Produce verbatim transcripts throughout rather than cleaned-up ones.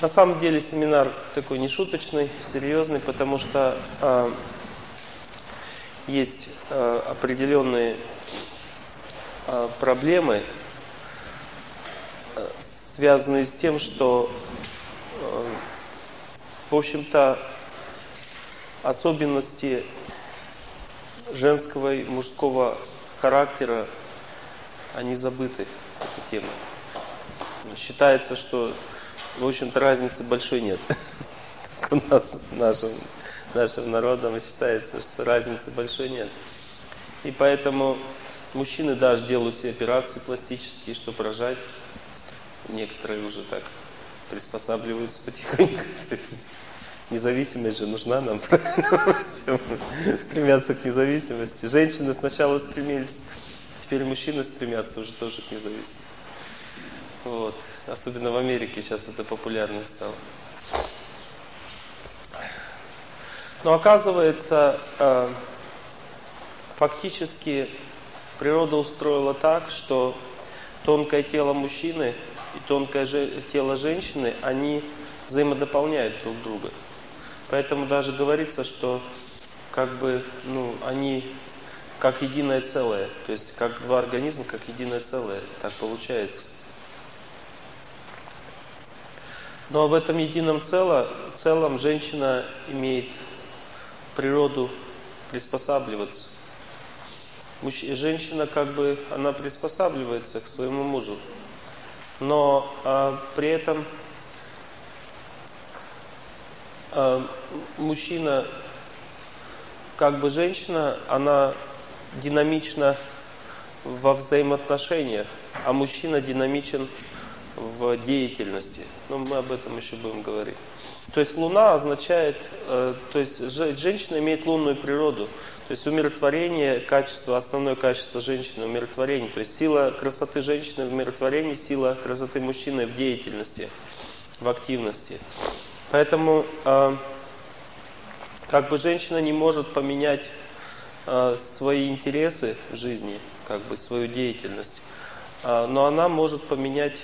На самом деле семинар такой не шуточный, серьезный, потому что э, есть э, определенные э, проблемы, э, связанные с тем, что, э, в общем-то, особенности женского и мужского характера, они забыты, эта тема. Считается, что, в общем-то, разницы большой нет. У нас, нашим, нашим народом, считается, что разницы большой нет. И поэтому мужчины даже делают себе операции пластические, чтобы рожать. Некоторые уже так приспосабливаются потихоньку. Независимость же нужна нам, стремятся к независимости. Женщины сначала стремились, теперь мужчины стремятся уже тоже к независимости. Вот. Особенно в Америке сейчас это популярным стало. Но оказывается, э, фактически природа устроила так, что тонкое тело мужчины и тонкое же, тело женщины, они взаимодополняют друг друга. Поэтому даже говорится, что как бы, ну, они как единое целое, то есть как два организма, как единое целое, так получается. Но в этом едином цело, целом женщина имеет природу приспосабливаться. Мужч... Женщина как бы, она приспосабливается к своему мужу, но а, при этом а, мужчина, как бы женщина, она динамична во взаимоотношениях, а мужчина динамичен в деятельности. Но мы об этом еще будем говорить. То есть Луна означает, э, то есть женщина имеет лунную природу. То есть умиротворение, качество, основное качество женщины — умиротворение. То есть сила красоты женщины в умиротворении, сила красоты мужчины в деятельности, в активности. Поэтому э, как бы женщина не может поменять э, свои интересы в жизни, как бы свою деятельность, э, но она может поменять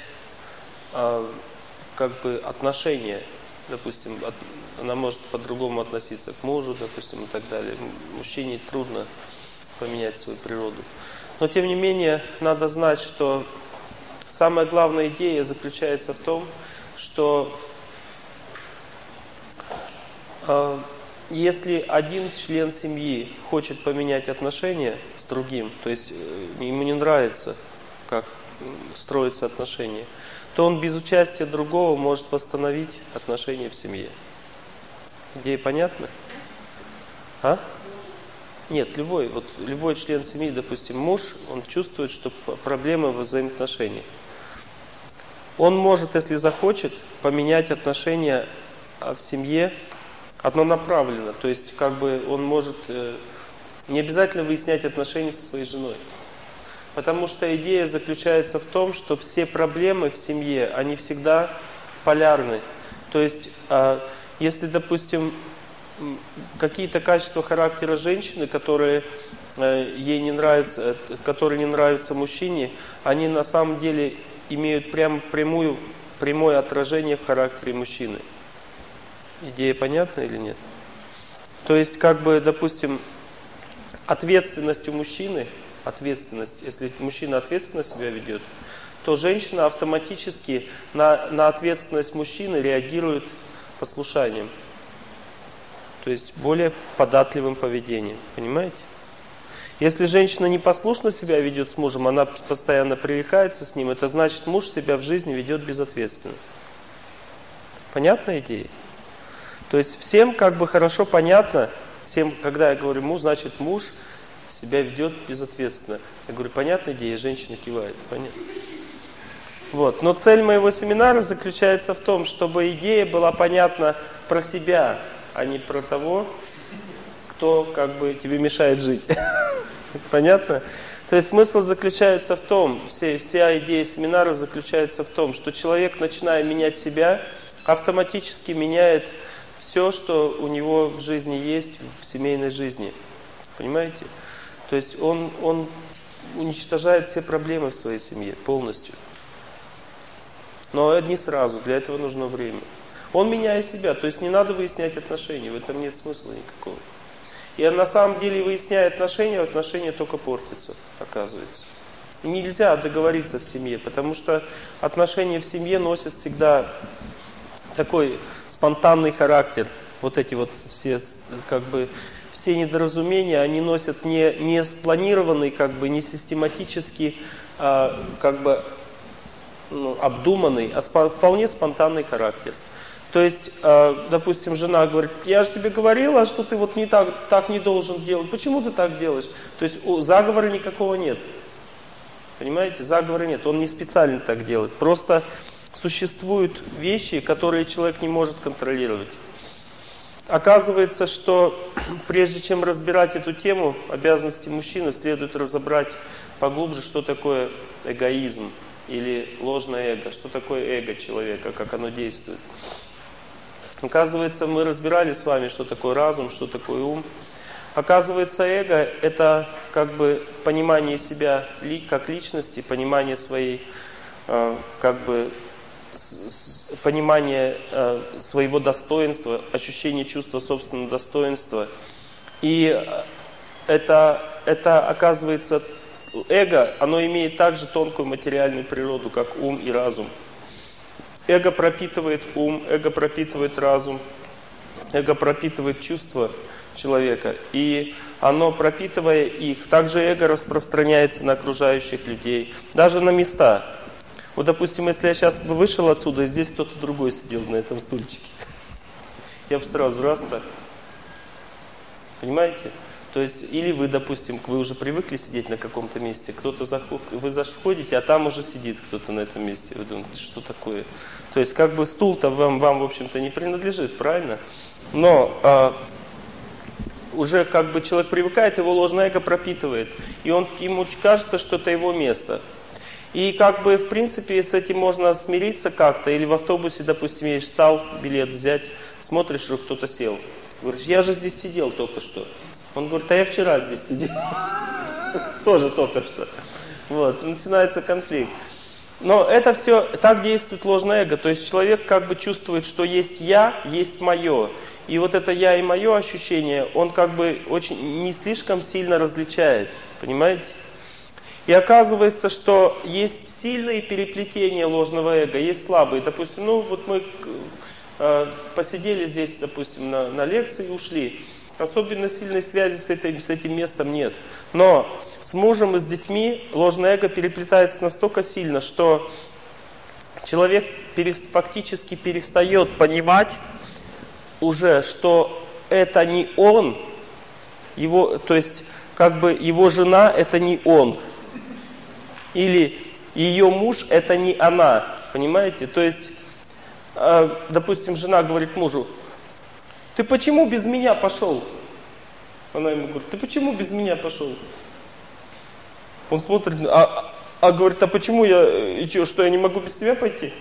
как бы отношения, допустим, от, она может по-другому относиться к мужу, допустим, и так далее. Мужчине трудно поменять свою природу. Но тем не менее, надо знать, что самая главная идея заключается в том, что э, если один член семьи хочет поменять отношения с другим, то есть э, ему не нравится, как строятся отношения, то он без участия другого может восстановить отношения в семье. Идея понятна? А? Нет, любой, вот, любой член семьи, допустим, муж, он чувствует, что проблемы в взаимоотношениях. Он может, если захочет, поменять отношения в семье однонаправленно. То есть, как бы он может э, не обязательно выяснять отношения со своей женой. Потому что идея заключается в том, что все проблемы в семье, они всегда полярны. То есть, если, допустим, какие-то качества характера женщины, которые ей не нравятся, которые не нравятся мужчине, они на самом деле имеют прям прямую, прямое отражение в характере мужчины. Идея понятна или нет? То есть, как бы, допустим, ответственность у мужчины, ответственность, если мужчина ответственно себя ведет, то женщина автоматически на, на ответственность мужчины реагирует послушанием. То есть более податливым поведением. Понимаете? Если женщина непослушно себя ведет с мужем, она постоянно пререкается с ним, это значит, муж себя в жизни ведет безответственно. Понятная идея? То есть всем как бы хорошо понятно, всем, когда я говорю муж, значит муж себя ведет безответственно. Я говорю, понятная идея, женщина кивает. Понятно? Вот. Но цель моего семинара заключается в том, чтобы идея была понятна про себя, а не про того, кто как бы тебе мешает жить. Понятно? То есть смысл заключается в том, вся, вся идея семинара заключается в том, что человек, начиная менять себя, автоматически меняет все, что у него в жизни есть, в семейной жизни. Понимаете? То есть он, он уничтожает все проблемы в своей семье полностью. Но не сразу, для этого нужно время. Он меняет себя, то есть не надо выяснять отношения, в этом нет смысла никакого. И на самом деле, выясняя отношения, отношения только портятся, оказывается. И нельзя договориться в семье, потому что отношения в семье носят всегда такой спонтанный характер. Вот эти вот все, как бы, все недоразумения, они носят не, не спланированный, как бы, не систематически, а, как бы, ну, обдуманный, а спо, вполне спонтанный характер. То есть, э, допустим, жена говорит: я же тебе говорила, что ты вот не так, так не должен делать. Почему ты так делаешь? То есть у, заговора никакого нет. Понимаете? Заговора нет. Он не специально так делает. Просто существуют вещи, которые человек не может контролировать. Оказывается, что прежде чем разбирать эту тему обязанности мужчины, следует разобрать поглубже, что такое эгоизм или ложное эго, что такое эго человека, как оно действует. Оказывается, мы разбирали с вами, что такое разум, что такое ум. Оказывается, эго – это как бы понимание себя как личности, понимание своей, как бы, понимание своего достоинства, ощущение чувства собственного достоинства. И это, это оказывается, эго, оно имеет также тонкую материальную природу, как ум и разум. Эго пропитывает ум, эго пропитывает разум, эго пропитывает чувства человека. И оно, пропитывая их, также эго распространяется на окружающих людей, даже на места. Вот, допустим, если я сейчас бы вышел отсюда, и здесь кто-то другой сидел на этом стульчике, я бы сразу раз так. Понимаете? То есть, или вы, допустим, вы уже привыкли сидеть на каком-то месте, кто-то заходит, вы заходите, а там уже сидит кто-то на этом месте. Вы думаете, что такое? То есть, как бы стул-то вам, вам в общем-то, не принадлежит, правильно? Но а, уже как бы человек привыкает, его ложное эго пропитывает. И он, ему кажется, что это его место. И как бы, в принципе, с этим можно смириться как-то. Или в автобусе, допустим, едешь, встал, билет взять, смотришь, что кто-то сел. Говоришь: я же здесь сидел только что. Он говорит: а я вчера здесь сидел. Тоже только что. Вот, начинается конфликт. Но это все, так действует ложное эго. То есть человек как бы чувствует, что есть я, есть мое. И вот это я и мое ощущение, он как бы очень не слишком сильно различает. Понимаете? И оказывается, что есть сильные переплетения ложного эго, есть слабые. Допустим, ну вот мы э, посидели здесь, допустим, на, на лекции и ушли. Особенно сильной связи с этим, с этим местом нет. Но с мужем и с детьми ложное эго переплетается настолько сильно, что человек перест, фактически перестает понимать уже, что это не он, его, то есть как бы его жена это не он, или ее муж это не она, понимаете? То есть, э, допустим, жена говорит мужу: ты почему без меня пошел? Она ему говорит: ты почему без меня пошел? Он смотрит, а, а говорит: а почему я, и что, что я не могу без тебя пойти?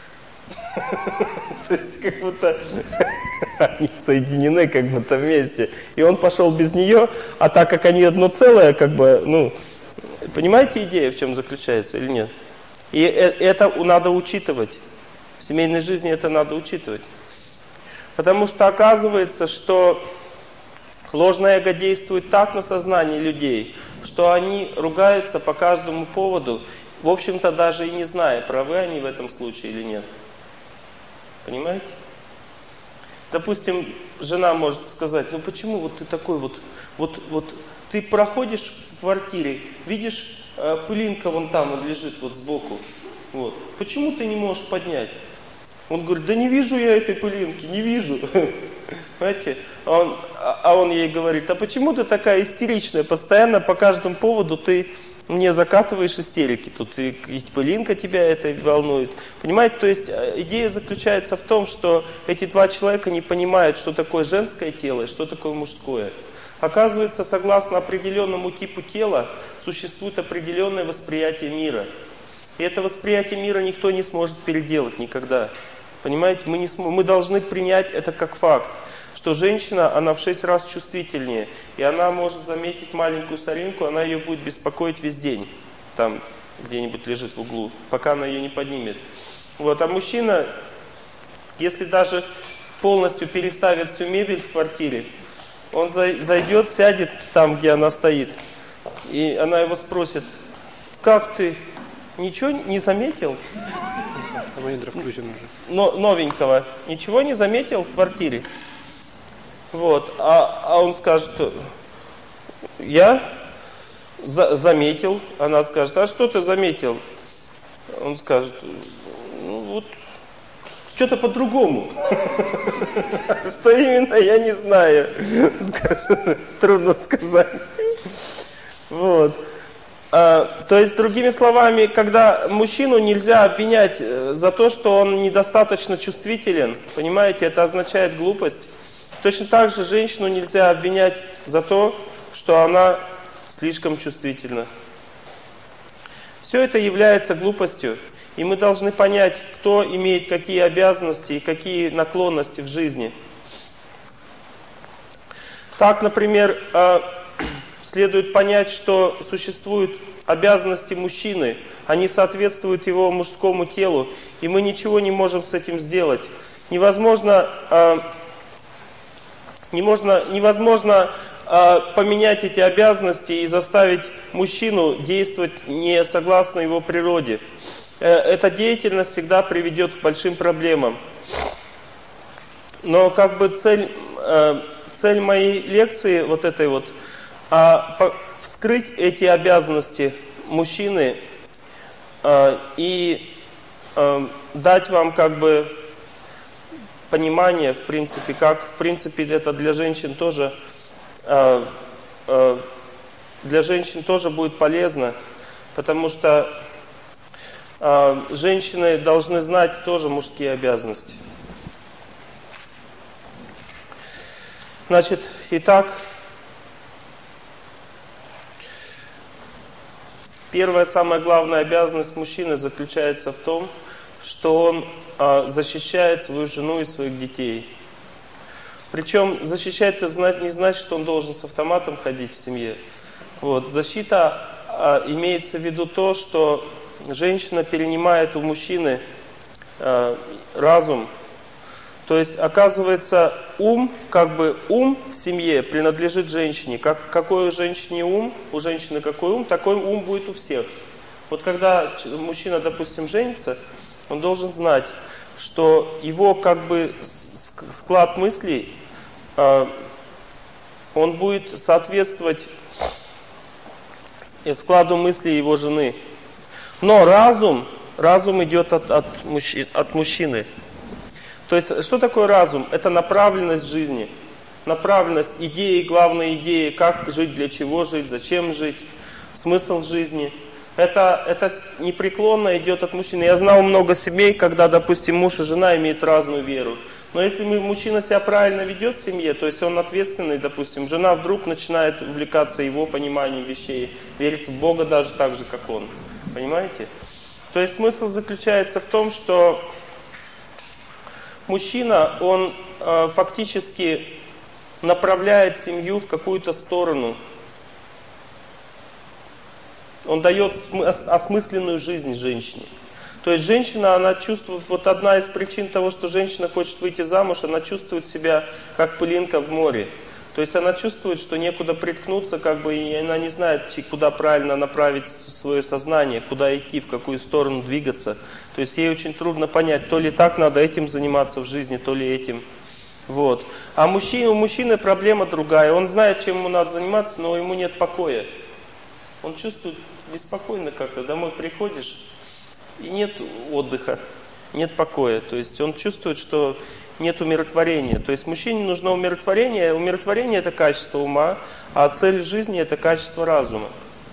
То есть как будто они соединены как будто вместе. И он пошел без нее, а так как они одно целое, как бы, ну, понимаете идея, в чем заключается или нет? И это надо учитывать. В семейной жизни это надо учитывать. Потому что оказывается, что ложное эго действует так на сознание людей, что они ругаются по каждому поводу, в общем-то даже и не зная, правы они в этом случае или нет. Понимаете? Допустим, жена может сказать: ну почему вот ты такой вот, вот, вот ты проходишь в квартире, видишь, э, пылинка вон там вот лежит вот сбоку, вот. Почему ты не можешь поднять? Он говорит: да не вижу я этой пылинки, не вижу. Понимаете? А он, а он ей говорит: а почему ты такая истеричная, постоянно по каждому поводу ты мне закатываешь истерики, тут и, и пылинка тебя это волнует. Понимаете, то есть идея заключается в том, что эти два человека не понимают, что такое женское тело и что такое мужское. Оказывается, согласно определенному типу тела, существует определенное восприятие мира. И это восприятие мира никто не сможет переделать никогда. Понимаете, мы, не см... мы должны принять это как факт, что женщина, она в шесть раз чувствительнее, и она может заметить маленькую соринку, она ее будет беспокоить весь день, там где-нибудь лежит в углу, пока она ее не поднимет. Вот, а мужчина, Если даже полностью переставит всю мебель в квартире, он зайдет, сядет там, где она стоит, и она его спросит: как ты, ничего не заметил? Там Индра включен уже. Но, новенького. Ничего не заметил в квартире? Вот. А, а он скажет: я за, заметил. Она скажет: а что ты заметил? Он скажет: ну вот, что-то по-другому. Что именно, я не знаю. Трудно сказать. Вот. А, то есть, другими словами, когда мужчину нельзя обвинять за то, что он недостаточно чувствителен, понимаете, это означает глупость. Точно так же женщину нельзя обвинять за то, что она слишком чувствительна. Все это является глупостью, и мы должны понять, кто имеет какие обязанности и какие наклонности в жизни. Так, например, следует понять, что существуют обязанности мужчины, они соответствуют его мужскому телу, и мы ничего не можем с этим сделать. Невозможно, э, не можно, невозможно э, поменять эти обязанности и заставить мужчину действовать не согласно его природе. Э, эта деятельность всегда приведет к большим проблемам. Но как бы цель, э, цель моей лекции вот этой вот, а вскрыть эти обязанности мужчины э, и э, дать вам как бы понимание, в принципе, как в принципе это для женщин тоже э, э, для женщин тоже будет полезно, потому что э, женщины должны знать тоже мужские обязанности. Значит, итак. Первая, самая главная обязанность мужчины заключается в том, что он а, защищает свою жену и своих детей. Причем защищать это знать, не значит, что он должен с автоматом ходить в семье. Вот. Защита а, имеется в виду то, что женщина перенимает у мужчины а, разум. То есть, оказывается, ум, как бы ум в семье принадлежит женщине. Как, какой у женщины ум, у женщины какой ум, такой ум будет у всех. Вот когда мужчина, допустим, женится, он должен знать, что его как бы склад мыслей, э, он будет соответствовать складу мыслей его жены. Но разум, разум идет от, от, мужчи, от мужчины. То есть, что такое разум? Это направленность жизни. Направленность идеи, главные идеи, как жить, для чего жить, зачем жить, смысл жизни. Это, это непреклонно идет от мужчины. Я знал много семей, когда, допустим, муж и жена имеют разную веру. Но если мужчина себя правильно ведет в семье, то есть он ответственный, допустим, жена вдруг начинает увлекаться его пониманием вещей, верит в Бога даже так же, как он. Понимаете? То есть смысл заключается в том, что мужчина, он э, фактически направляет семью в какую-то сторону. Он дает осмысленную жизнь женщине. То есть женщина, она чувствует, вот одна из причин того, что женщина хочет выйти замуж, она чувствует себя как пылинка в море. То есть она чувствует, что некуда приткнуться, как бы, и она не знает, куда правильно направить свое сознание, куда идти, в какую сторону двигаться. То есть ей очень трудно понять, то ли так надо этим заниматься в жизни, то ли этим. Вот. А мужчина, у мужчины проблема другая. Он знает, чем ему надо заниматься, но ему нет покоя. Он чувствует беспокойно как-то. Домой приходишь, и нет отдыха, нет покоя. То есть он чувствует, что нет умиротворения. То есть мужчине нужно умиротворение. Умиротворение – это качество ума, а цель жизни – это качество разума.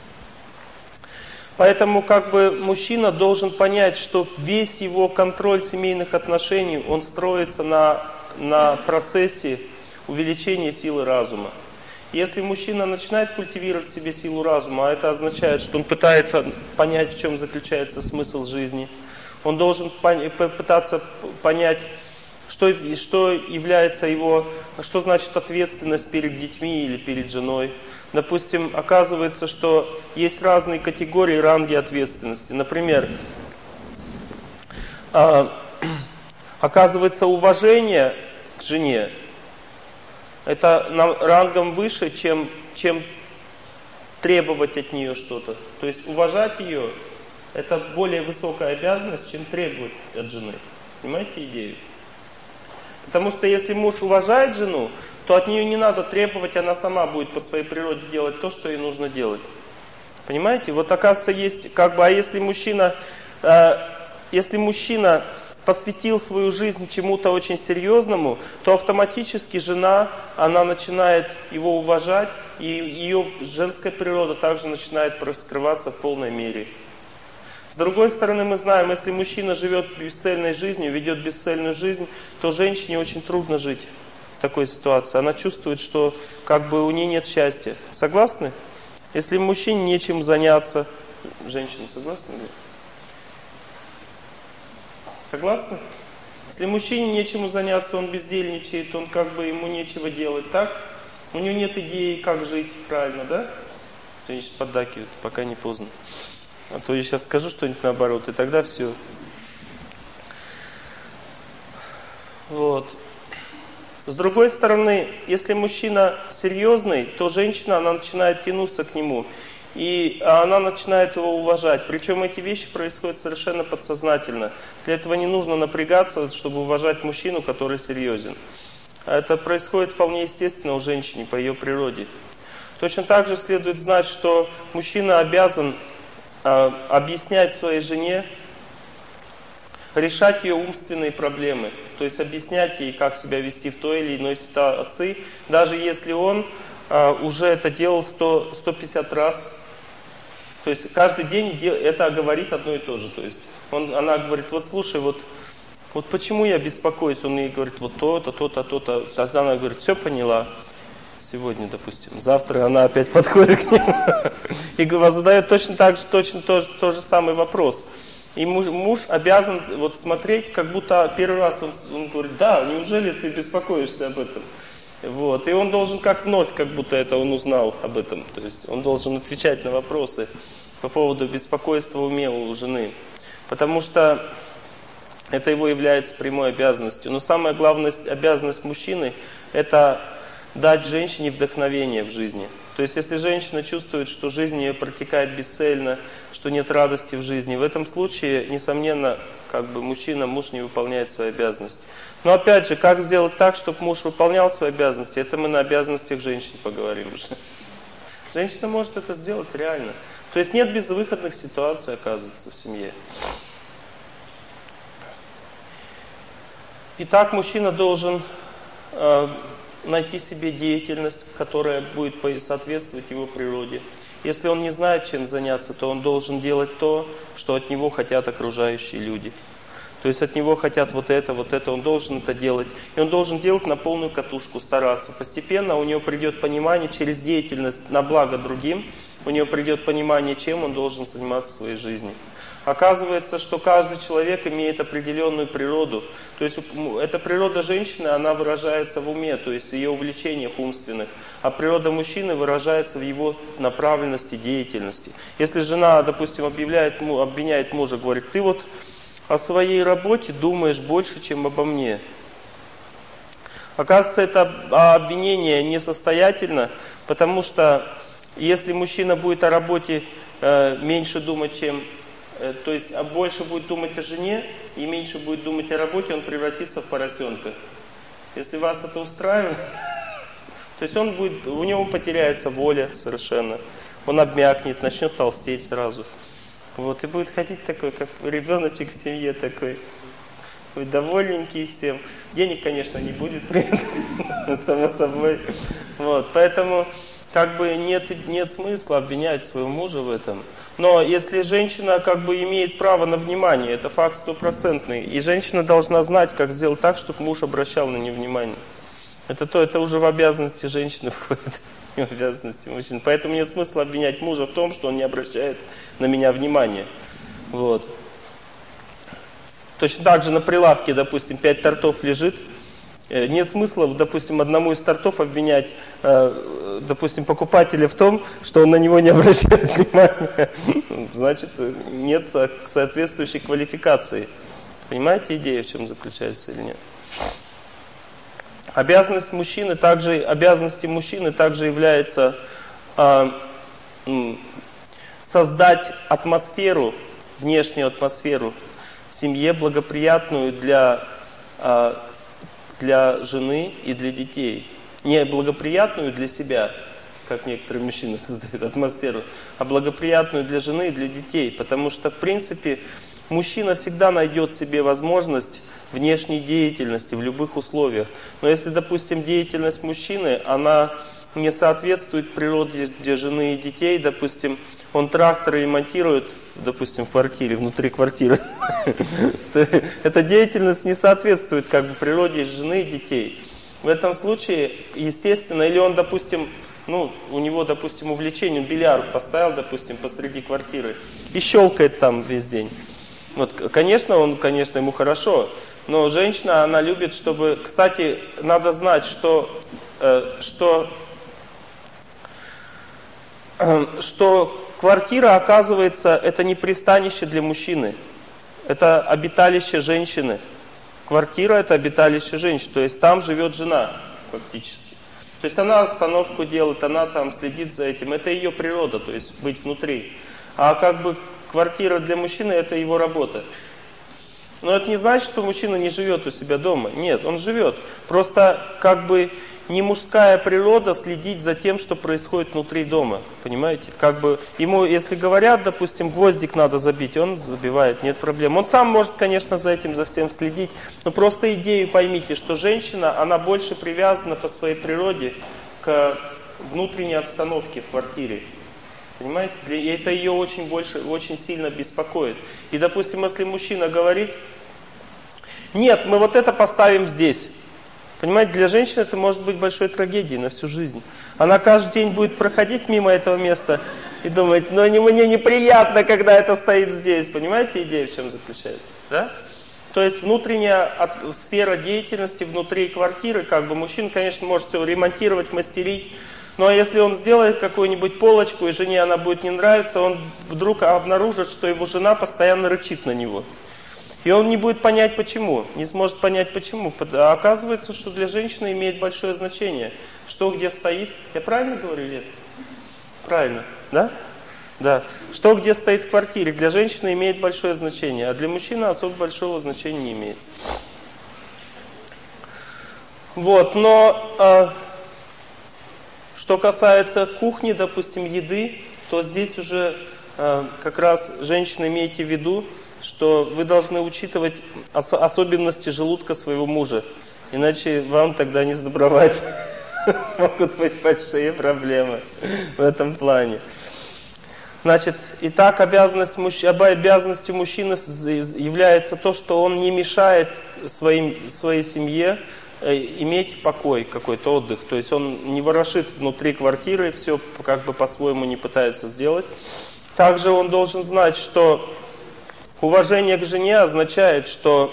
Поэтому как бы мужчина должен понять, что весь его контроль семейных отношений, он строится на, на процессе увеличения силы разума. Если мужчина начинает культивировать в себе силу разума, а это означает, что он пытается понять, в чем заключается смысл жизни, он должен пытаться понять, что, что является его, что значит ответственность перед детьми или перед женой. Допустим, оказывается, что есть разные категории, ранги ответственности. Например, Оказывается, уважение к жене это рангом выше, чем, чем требовать от нее что-то. То есть уважать ее это более высокая обязанность, чем требовать от жены. Понимаете идею? Потому что если муж уважает жену, то от нее не надо требовать, она сама будет по своей природе делать то, что ей нужно делать. Понимаете? Вот оказывается есть, как бы, а если мужчина, э, если мужчина посвятил свою жизнь чему-то очень серьезному, то автоматически жена, она начинает его уважать, и ее женская природа также начинает раскрываться в полной мере. С другой стороны, мы знаем, если мужчина живет бесцельной жизнью, ведет бесцельную жизнь, то женщине очень трудно жить в такой ситуации. Она чувствует, что как бы у нее нет счастья. Согласны? Если мужчине нечем заняться, женщины согласны? Согласны? Если мужчине нечему заняться, он бездельничает, он как бы ему нечего делать, так? У него нет идеи, как жить правильно, да? Женщина поддакивает, пока не поздно. А то я сейчас скажу что-нибудь наоборот, и тогда все. Вот. С другой стороны, если мужчина серьезный, то женщина, она начинает тянуться к нему. И она начинает его уважать. Причем эти вещи происходят совершенно подсознательно. Для этого не нужно напрягаться, чтобы уважать мужчину, который серьезен. Это происходит вполне естественно у женщины, по ее природе. Точно так же следует знать, что мужчина обязан объяснять своей жене, решать ее умственные проблемы, то есть объяснять ей, как себя вести в той или иной ситуации, даже если он а, уже это делал сто, сто пятьдесят раз. То есть каждый день это говорит одно и то же. То есть он, она говорит, вот слушай, вот, вот почему я беспокоюсь? Он ей говорит, вот то-то, то-то, то-то. Она говорит, все поняла. Сегодня, допустим, завтра она опять подходит к нему и задает точно так же, точно тот, тот же самый вопрос. И муж, муж обязан вот смотреть, как будто первый раз он, он говорит, да, неужели ты беспокоишься об этом? Вот. И он должен как вновь, как будто это он узнал об этом. То есть он должен отвечать на вопросы по поводу беспокойства в уме у жены. Потому что это его является прямой обязанностью. Но самая главная обязанность мужчины – это дать женщине вдохновение в жизни. То есть, если женщина чувствует, что жизнь ее протекает бесцельно, что нет радости в жизни, в этом случае, несомненно, как бы мужчина, муж не выполняет свои обязанности. Но опять же, как сделать так, чтобы муж выполнял свои обязанности, это мы на обязанностях женщин поговорим уже. Женщина может это сделать реально. То есть нет безвыходных ситуаций, оказывается, в семье. Итак, мужчина должен э, найти себе деятельность, которая будет соответствовать его природе. Если он не знает, чем заняться, то он должен делать то, что от него хотят окружающие люди. То есть от него хотят вот это, вот это, он должен это делать. И он должен делать на полную катушку, стараться. Постепенно у него придет понимание через деятельность на благо другим, у него придет понимание, чем он должен заниматься в своей жизни. Оказывается, что каждый человек имеет определенную природу. То есть эта природа женщины, она выражается в уме, то есть в ее увлечениях умственных. А природа мужчины выражается в его направленности деятельности. Если жена, допустим, объявляет, обвиняет мужа, говорит, ты вот о своей работе думаешь больше, чем обо мне. Оказывается, это обвинение несостоятельно, потому что если мужчина будет о работе э, меньше думать, чем... То есть а больше будет думать о жене и меньше будет думать о работе, он превратится в поросенка. Если вас это устраивает, то есть он будет, у него потеряется воля совершенно. Он обмякнет, начнет толстеть сразу. Вот, и будет ходить такой, как ребеночек в семье такой. Будет довольненький всем. Денег, конечно, не будет, само собой. Вот, поэтому как бы нет, нет смысла обвинять своего мужа в этом. Но если женщина как бы имеет право на внимание, это факт стопроцентный, и женщина должна знать, как сделать так, чтобы муж обращал на нее внимание. Это то, это уже в обязанности женщины входит, в обязанности мужчин. Поэтому нет смысла обвинять мужа в том, что он не обращает на меня внимания. Вот. Точно так же на прилавке, допустим, пять тортов лежит. Нет смысла, допустим, одному из тортов обвинять, допустим, покупателя в том, что он на него не обращает внимания. Значит, нет соответствующей квалификации. Понимаете идею, в чем заключается или нет? Обязанность мужчины также, обязанности мужчины также является э, создать атмосферу, внешнюю атмосферу в семье благоприятную для, э, для жены и для детей. Не благоприятную для себя, как некоторые мужчины создают атмосферу, а благоприятную для жены и для детей. Потому что, в принципе, мужчина всегда найдет себе возможность внешней деятельности в любых условиях. Но если, допустим, деятельность мужчины, она не соответствует природе жены и детей, допустим, он тракторы ремонтирует, допустим, в квартире, внутри квартиры, эта деятельность не соответствует как бы природе жены и детей. В этом случае, естественно, или он, допустим, ну, у него, допустим, увлечение, он бильярд поставил, допустим, посреди квартиры и щелкает там весь день. Вот, конечно, он, конечно, ему хорошо, но женщина, она любит, чтобы... Кстати, надо знать, что, э, что, э, что квартира, оказывается, это не пристанище для мужчины, это обиталище женщины. Квартира — это обиталище женщины, то есть там живет жена, фактически. То есть она остановку делает, она там следит за этим, это ее природа, то есть быть внутри. А как бы квартира для мужчины — это его работа. Но это не значит, что мужчина не живет у себя дома. Нет, он живет. Просто как бы не мужская природа следить за тем, что происходит внутри дома. Понимаете? Как бы ему, если говорят, допустим, гвоздик надо забить, он забивает, нет проблем. Он сам может, конечно, за этим, за всем следить. Но просто идею поймите, что женщина, она больше привязана по своей природе к внутренней обстановке в квартире. Понимаете? И это ее очень больше, очень сильно беспокоит. И, допустим, если мужчина говорит: нет, мы вот это поставим здесь. Понимаете, для женщины это может быть большой трагедией на всю жизнь. Она каждый день будет проходить мимо этого места и думать: ну мне неприятно, когда это стоит здесь. Понимаете, идея в чем заключается? Да? То есть внутренняя сфера деятельности внутри квартиры, как бы мужчина, конечно, может все ремонтировать, мастерить. Но если он сделает какую-нибудь полочку, и жене она будет не нравиться, он вдруг обнаружит, что его жена постоянно рычит на него. И он не будет понять почему, не сможет понять почему. А оказывается, что для женщины имеет большое значение, что где стоит. Я правильно говорю или нет? Правильно, да? Да. Что где стоит в квартире, для женщины имеет большое значение, а для мужчины особо большого значения не имеет. Вот, но... А, что касается кухни, допустим, еды, то здесь уже э, как раз, женщины, имейте в виду, что вы должны учитывать ос- особенности желудка своего мужа. Иначе вам тогда не сдобровать. Могут быть большие проблемы в этом плане. Значит, итак, обязанность мужч... обязанностью мужчины является то, что он не мешает своим, своей семье иметь покой, какой-то отдых. То есть он не ворошит внутри квартиры, все как бы по-своему не пытается сделать. Также он должен знать, что уважение к жене означает, что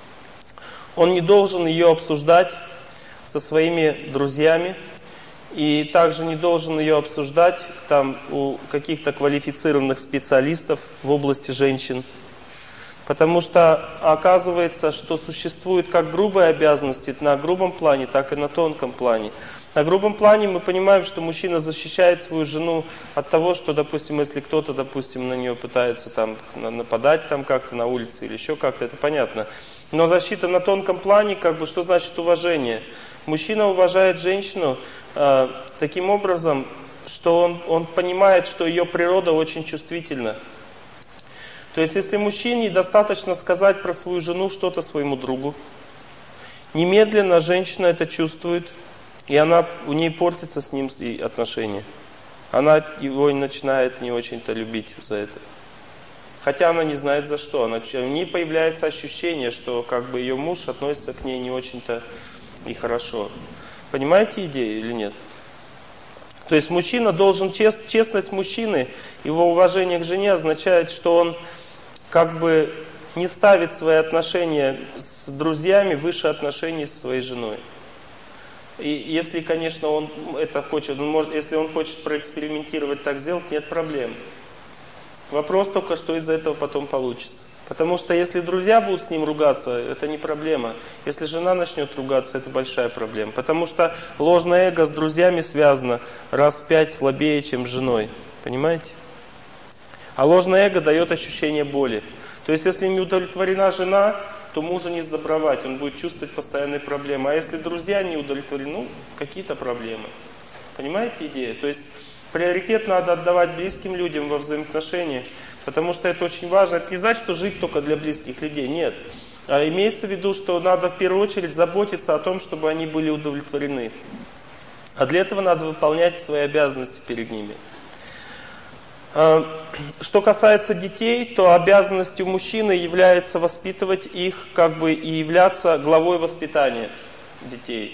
он не должен ее обсуждать со своими друзьями, и также не должен ее обсуждать там у каких-то квалифицированных специалистов в области женщин. Потому что оказывается, что существуют как грубые обязанности на грубом плане, так и на тонком плане. На грубом плане мы понимаем, что мужчина защищает свою жену от того, что, допустим, если кто-то, допустим, на нее пытается там нападать там как-то на улице или еще как-то, это понятно. Но защита на тонком плане, как бы, что значит уважение? Мужчина уважает женщину э, таким образом, что он, он понимает, что ее природа очень чувствительна. То есть, если мужчине достаточно сказать про свою жену что-то своему другу, немедленно женщина это чувствует, и она, у ней портится с ним отношения. Она его начинает не очень-то любить за это. Хотя она не знает за что. Она, у ней появляется ощущение, что как бы ее муж относится к ней не очень-то и хорошо. Понимаете идею или нет? То есть мужчина должен, чест, честность мужчины, его уважение к жене означает, что он как бы не ставит свои отношения с друзьями выше отношений с своей женой. И если, конечно, он это хочет, он может, если он хочет проэкспериментировать, так сделать, нет проблем. Вопрос только, что из этого потом получится. Потому что если друзья будут с ним ругаться, это не проблема. Если жена начнет ругаться, это большая проблема. Потому что ложное эго с друзьями связано раз в пять слабее, чем с женой. Понимаете? А ложное эго дает ощущение боли. То есть если не удовлетворена жена, то мужа не сдобровать, он будет чувствовать постоянные проблемы. А если друзья не удовлетворены, ну, какие-то проблемы. Понимаете идею? То есть приоритет надо отдавать близким людям во взаимоотношениях, потому что это очень важно. Это не значит, что жить только для близких людей, нет. А имеется в виду, что надо в первую очередь заботиться о том, чтобы они были удовлетворены. А для этого надо выполнять свои обязанности перед ними. Что касается детей, то обязанностью мужчины является воспитывать их, как бы и являться главой воспитания детей.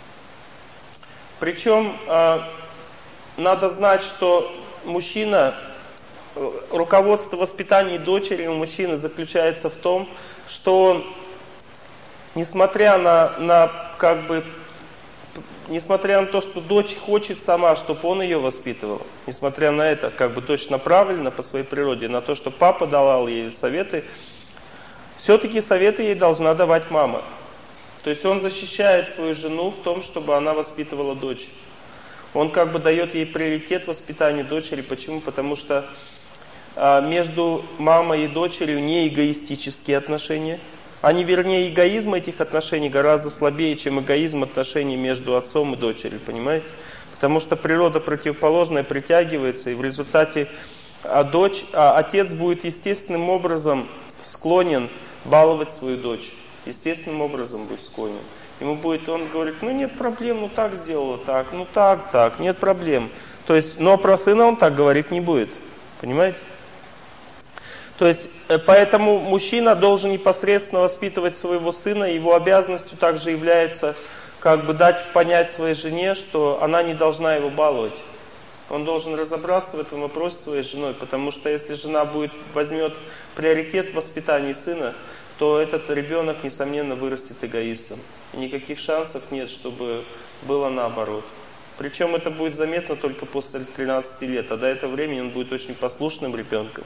Причем надо знать, что мужчина, руководство воспитания дочери у мужчины заключается в том, что несмотря на, на как бы Несмотря на то, что дочь хочет сама, чтобы он ее воспитывал, несмотря на это, как бы дочь направлена по своей природе, на то, что папа давал ей советы, все-таки советы ей должна давать мама. То есть он защищает свою жену в том, чтобы она воспитывала дочь. Он как бы дает ей приоритет воспитания дочери. Почему? Потому что а, между мамой и дочерью не эгоистические отношения. Они, вернее, эгоизм этих отношений гораздо слабее, чем эгоизм отношений между отцом и дочерью, понимаете? Потому что природа противоположная притягивается, и в результате а дочь, а отец будет естественным образом склонен баловать свою дочь. Естественным образом будет склонен. Ему будет, он говорит, ну нет проблем, ну так сделала, так, ну так, так, нет проблем. То есть, но про сына он так говорить не будет, понимаете? То есть, поэтому мужчина должен непосредственно воспитывать своего сына, его обязанностью также является как бы дать понять своей жене, что она не должна его баловать. Он должен разобраться в этом вопросе своей женой, потому что если жена будет, возьмет приоритет в воспитании сына, то этот ребенок, несомненно, вырастет эгоистом. И никаких шансов нет, чтобы было наоборот. Причем это будет заметно только после тринадцати лет, а до этого времени он будет очень послушным ребенком.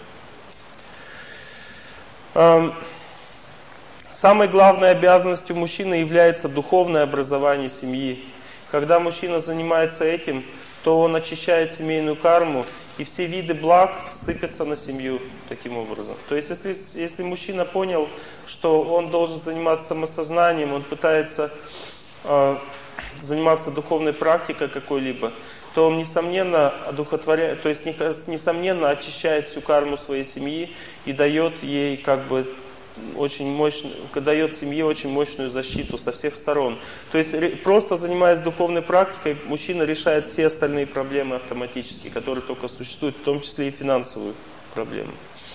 Самой главной обязанностью мужчины является духовное образование семьи. Когда мужчина занимается этим, то он очищает семейную карму, и все виды благ сыпятся на семью таким образом. То есть, если, если мужчина понял, что он должен заниматься самосознанием, он пытается э, заниматься духовной практикой какой-либо, то он, несомненно, одухотворяет, то есть, несомненно, очищает всю карму своей семьи и дает ей, как бы, очень мощную, дает семье очень мощную защиту со всех сторон. То есть, просто занимаясь духовной практикой, мужчина решает все остальные проблемы автоматически, которые только существуют, в том числе и финансовую проблему.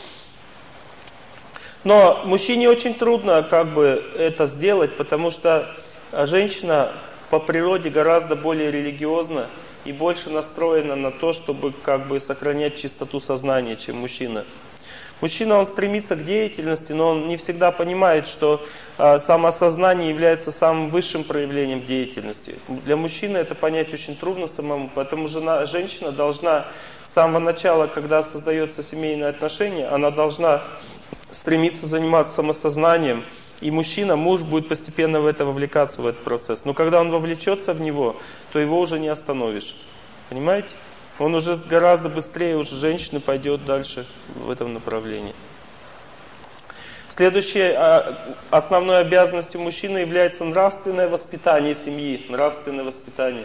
Но мужчине очень трудно, как бы, это сделать, потому что женщина по природе гораздо более религиозна и больше настроена на то, чтобы как бы сохранять чистоту сознания, чем мужчина. Мужчина, он стремится к деятельности, но он не всегда понимает, что э, самоосознание является самым высшим проявлением деятельности. Для мужчины это понять очень трудно самому, поэтому жена, женщина должна с самого начала, когда создается семейное отношение, она должна стремиться заниматься самосознанием, и мужчина, муж будет постепенно в это вовлекаться, в этот процесс. Но когда он вовлечется в него, то его уже не остановишь. Понимаете? Он уже гораздо быстрее, уже женщина пойдет дальше в этом направлении. Следующей основной обязанностью мужчины является нравственное воспитание семьи. Нравственное воспитание.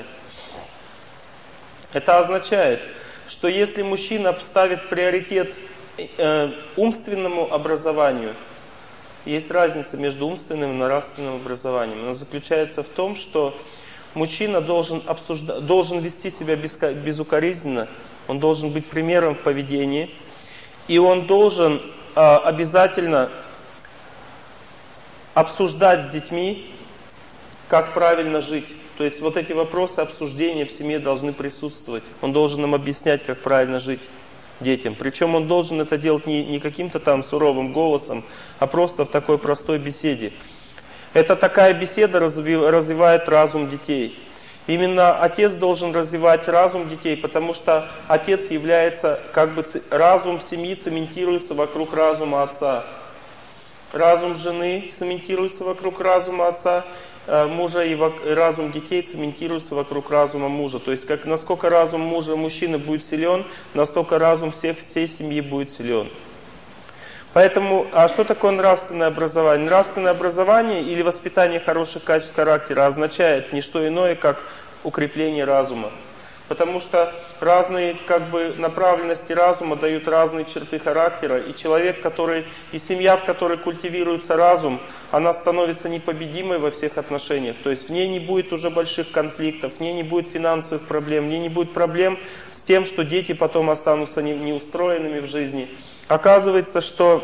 Это означает, что если мужчина ставит приоритет э, умственному образованию, есть разница между умственным и нравственным образованием. Она заключается в том, что мужчина должен, обсуждать, должен вести себя безукоризненно, он должен быть примером в поведении, и он должен э, обязательно обсуждать с детьми, как правильно жить. То есть вот эти вопросы обсуждения в семье должны присутствовать. Он должен нам объяснять, как правильно жить детям. Причем он должен это делать не, не каким-то там суровым голосом, а просто в такой простой беседе. Это такая беседа развивает разум детей. Именно отец должен развивать разум детей, потому что отец является, как бы разум семьи цементируется вокруг разума отца. разум жены цементируется вокруг разума отца, мужа, и разум детей цементируется вокруг разума мужа. То есть, как, насколько разум мужа мужчины будет силен, настолько разум всех, всей семьи будет силен. Поэтому, а что такое нравственное образование? Нравственное образование или воспитание хороших качеств характера означает не что иное, как укрепление разума. Потому что разные как бы направленности разума дают разные черты характера. И человек, который, и семья, в которой культивируется разум, она становится непобедимой во всех отношениях. То есть в ней не будет уже больших конфликтов, в ней не будет финансовых проблем, в ней не будет проблем с тем, что дети потом останутся неустроенными в жизни. Оказывается, что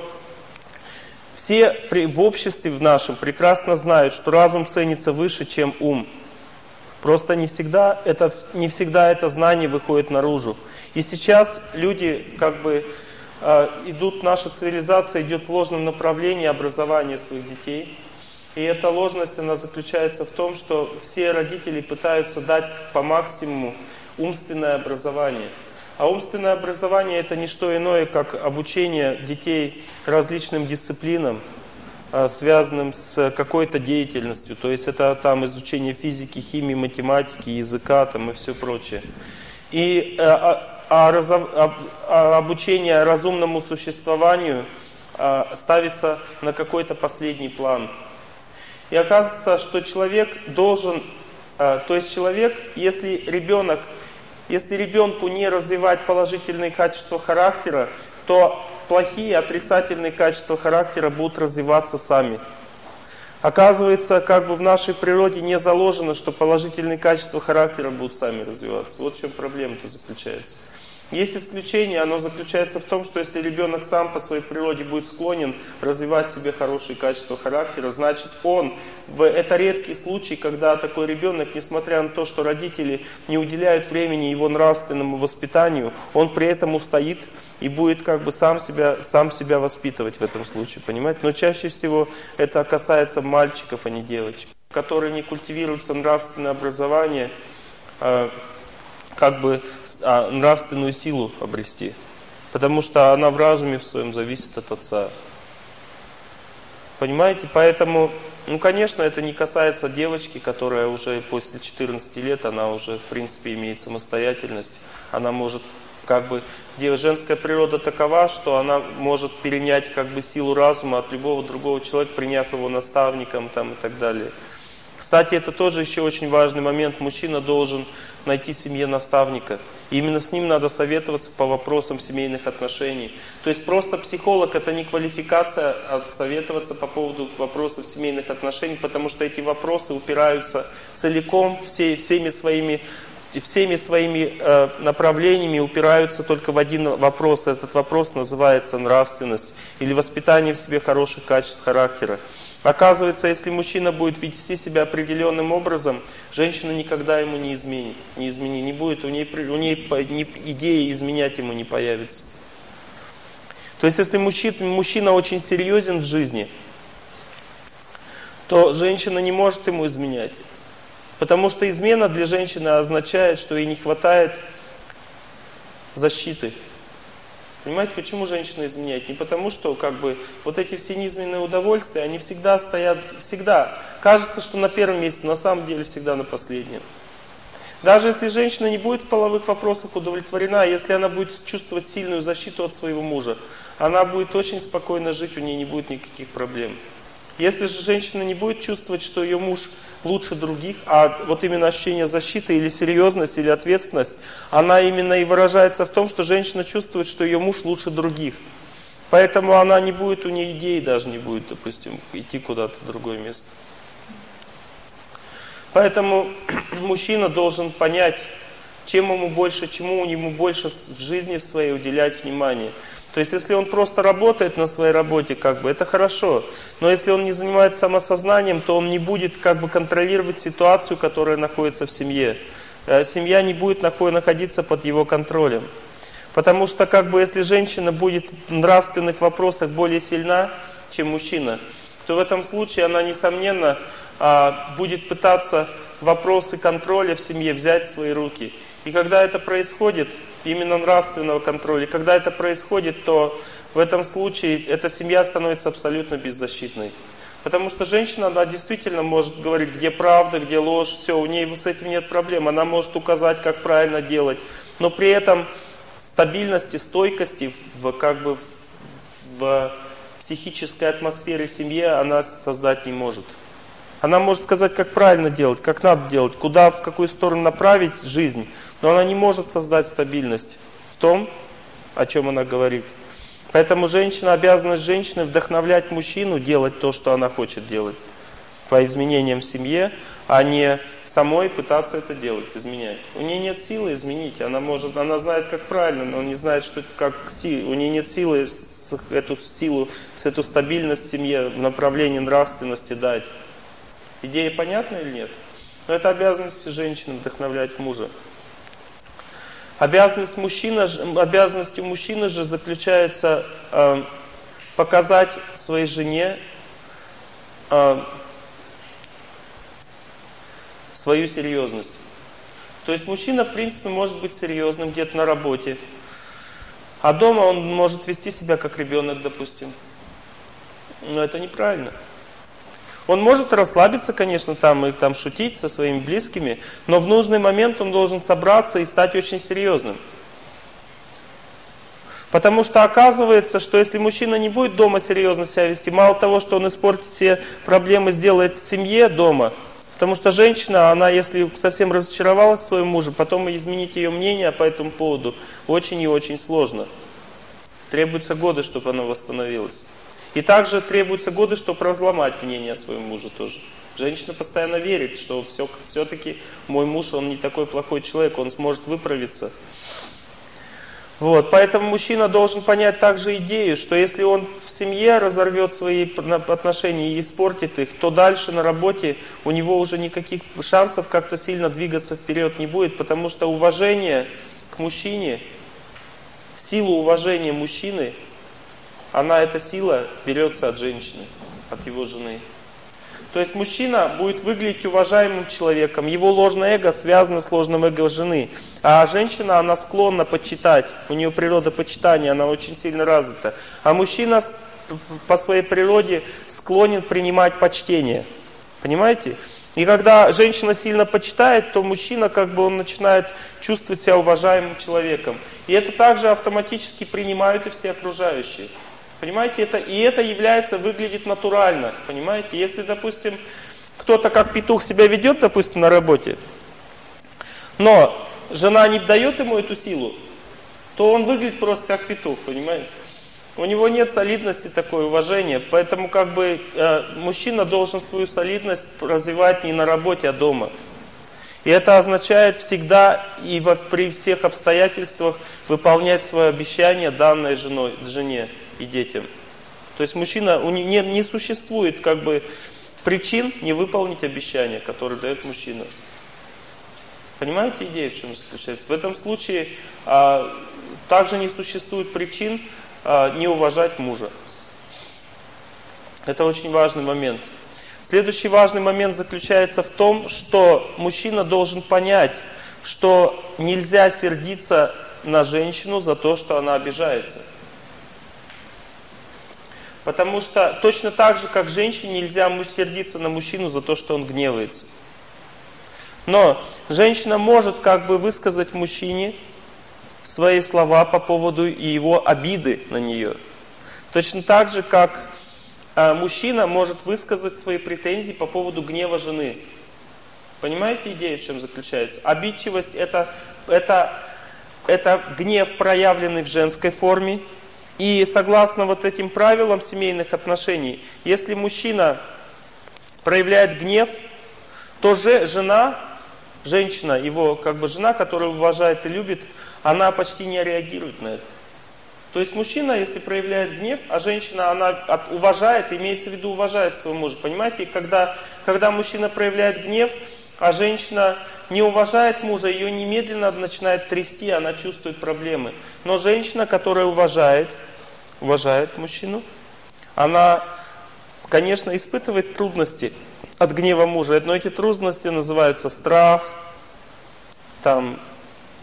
все в обществе в нашем прекрасно знают, что разум ценится выше, чем ум. Просто не всегда это, не всегда это знание выходит наружу. И сейчас люди, как бы, э, идут, наша цивилизация идет в ложном направлении образования своих детей. И эта ложность, она заключается в том, что все родители пытаются дать по максимуму умственное образование. А умственное образование это не что иное, как обучение детей различным дисциплинам, связанным с какой-то деятельностью. То есть это там изучение физики, химии, математики, языка там, и все прочее. И а, а, а, а, обучение разумному существованию а, ставится на какой-то последний план. И оказывается, что человек должен, а, то есть человек, если ребенок, если ребенку не развивать положительные качества характера, то плохие, отрицательные качества характера будут развиваться сами. Оказывается, как бы в нашей природе не заложено, что положительные качества характера будут сами развиваться. Вот в чем проблема-то заключается. Есть исключение, оно заключается в том, что если ребенок сам по своей природе будет склонен развивать в себе хорошие качества характера, значит он, это редкий случай, когда такой ребенок, несмотря на то, что родители не уделяют времени его нравственному воспитанию, он при этом устоит и будет как бы сам себя, сам себя воспитывать в этом случае, понимаете? Но чаще всего это касается мальчиков, а не девочек, которые не культивируются нравственное образование, как бы а, нравственную силу обрести. Потому что она в разуме в своем зависит от отца. Понимаете? Поэтому, ну конечно, это не касается девочки, которая уже после четырнадцати лет, она уже в принципе имеет самостоятельность. Она может, как бы, женская природа такова, что она может перенять как бы силу разума от любого другого человека, приняв его наставником там, и так далее. Кстати, это тоже еще очень важный момент. Мужчина должен найти семье наставника. И именно с ним надо советоваться по вопросам семейных отношений. То есть просто психолог это не квалификация, а советоваться по поводу вопросов семейных отношений, потому что эти вопросы упираются целиком, все, всеми своими, всеми своими э, направлениями упираются только в один вопрос. Этот вопрос называется нравственность или воспитание в себе хороших качеств характера. Оказывается, если мужчина будет вести себя определенным образом, женщина никогда ему не изменит, не изменит, не будет, у нее, у нее идеи изменять ему не появится. То есть, если мужчина, мужчина очень серьезен в жизни, то женщина не может ему изменять. Потому что измена для женщины означает, что ей не хватает защиты. Понимаете, почему женщина изменяет? Не потому, что как бы вот эти все низменные удовольствия, они всегда стоят, всегда. Кажется, что на первом месте, но на самом деле всегда на последнем. Даже если женщина не будет в половых вопросах удовлетворена, если она будет чувствовать сильную защиту от своего мужа, она будет очень спокойно жить, у нее не будет никаких проблем. Если же женщина не будет чувствовать, что ее муж лучше других, а вот именно ощущение защиты или серьезность, или ответственность, она именно и выражается в том, что женщина чувствует, что ее муж лучше других. Поэтому она не будет, у нее идеи даже не будет, допустим, идти куда-то в другое место. Поэтому мужчина должен понять, чем ему больше, чему ему больше в жизни в своей уделять внимание. То есть, если он просто работает на своей работе, как бы, это хорошо. Но если он не занимается самосознанием, то он не будет как бы контролировать ситуацию, которая находится в семье. Семья не будет находиться под его контролем. Потому что, как бы, если женщина будет в нравственных вопросах более сильна, чем мужчина, то в этом случае она, несомненно, будет пытаться вопросы контроля в семье взять в свои руки. И когда это происходит, именно нравственного контроля, когда это происходит, то в этом случае эта семья становится абсолютно беззащитной. Потому что женщина, она действительно может говорить, где правда, где ложь, все, у нее с этим нет проблем. Она может указать, как правильно делать. Но при этом стабильности, стойкости в, как бы, в психической атмосфере семьи она создать не может. Она может сказать, как правильно делать, как надо делать, куда, в какую сторону направить жизнь. Но она не может создать стабильность в том, о чем она говорит. Поэтому женщина, обязанность женщины вдохновлять мужчину делать то, что она хочет делать по изменениям в семье, а не самой пытаться это делать, изменять. У нее нет силы изменить, она может, она знает, как правильно, но не знает, что как си, у нее нет силы эту силу, эту стабильность в семье в направлении нравственности дать. Идея понятна или нет? Но это обязанность женщины вдохновлять мужа. Обязанность мужчины, обязанностью мужчины же заключается э, показать своей жене э, свою серьезность. То есть мужчина, в принципе, может быть серьезным где-то на работе, а дома он может вести себя как ребенок, допустим. Но это неправильно. Он может расслабиться, конечно, там и там шутить со своими близкими, но в нужный момент он должен собраться и стать очень серьезным. Потому что оказывается, что если мужчина не будет дома серьезно себя вести, мало того, что он испортит все проблемы, сделает в семье дома, потому что женщина, она если совсем разочаровалась в своем муже, потом изменить ее мнение по этому поводу очень и очень сложно. Требуются годы, чтобы оно восстановилось. И также требуются годы, чтобы разломать мнение о своем муже тоже. Женщина постоянно верит, что все, все-таки мой муж, он не такой плохой человек, он сможет выправиться. Вот, поэтому мужчина должен понять также идею, что если он в семье разорвет свои отношения и испортит их, то дальше на работе у него уже никаких шансов как-то сильно двигаться вперед не будет, потому что уважение к мужчине, силу уважения мужчины, она, эта сила, берется от женщины, от его жены. То есть мужчина будет выглядеть уважаемым человеком, его ложное эго связано с ложным эго жены. А женщина, она склонна почитать, у нее природа почитания, она очень сильно развита. А мужчина по своей природе склонен принимать почтение. Понимаете? И когда женщина сильно почитает, то мужчина, как бы он начинает чувствовать себя уважаемым человеком. И это также автоматически принимают и все окружающие. Понимаете, это, и это является, выглядит натурально, понимаете. Если, допустим, кто-то как петух себя ведет, допустим, на работе, но жена не дает ему эту силу, то он выглядит просто как петух, понимаете. У него нет солидности такой, уважения, поэтому как бы э, мужчина должен свою солидность развивать не на работе, а дома. И это означает всегда и во, при всех обстоятельствах выполнять свое обещание, данное женой, жене и детям. То есть мужчина, не, не существует как бы причин не выполнить обещание, которое дает мужчина. Понимаете идею, в чем заключается? В этом случае а, также не существует причин а, не уважать мужа. Это очень важный момент. Следующий важный момент заключается в том, что мужчина должен понять, что нельзя сердиться на женщину за то, что она обижается. Потому что точно так же, как женщине, нельзя сердиться на мужчину за то, что он гневается. Но женщина может как бы высказать мужчине свои слова по поводу его обиды на нее. Точно так же, как а, мужчина может высказать свои претензии по поводу гнева жены. Понимаете идею, в чем заключается? Обидчивость это, это, это гнев, проявленный в женской форме. И согласно вот этим правилам семейных отношений, если мужчина проявляет гнев, то же жена, женщина, его как бы жена, которая уважает и любит, она почти не реагирует на это. То есть мужчина, если проявляет гнев, а женщина, она от, уважает, имеется в виду уважает своего мужа. Понимаете, когда, когда мужчина проявляет гнев, а женщина не уважает мужа, ее немедленно начинает трясти, она чувствует проблемы. Но женщина, которая уважает, уважает мужчину, она, конечно, испытывает трудности от гнева мужа. Но эти трудности называются страх, там,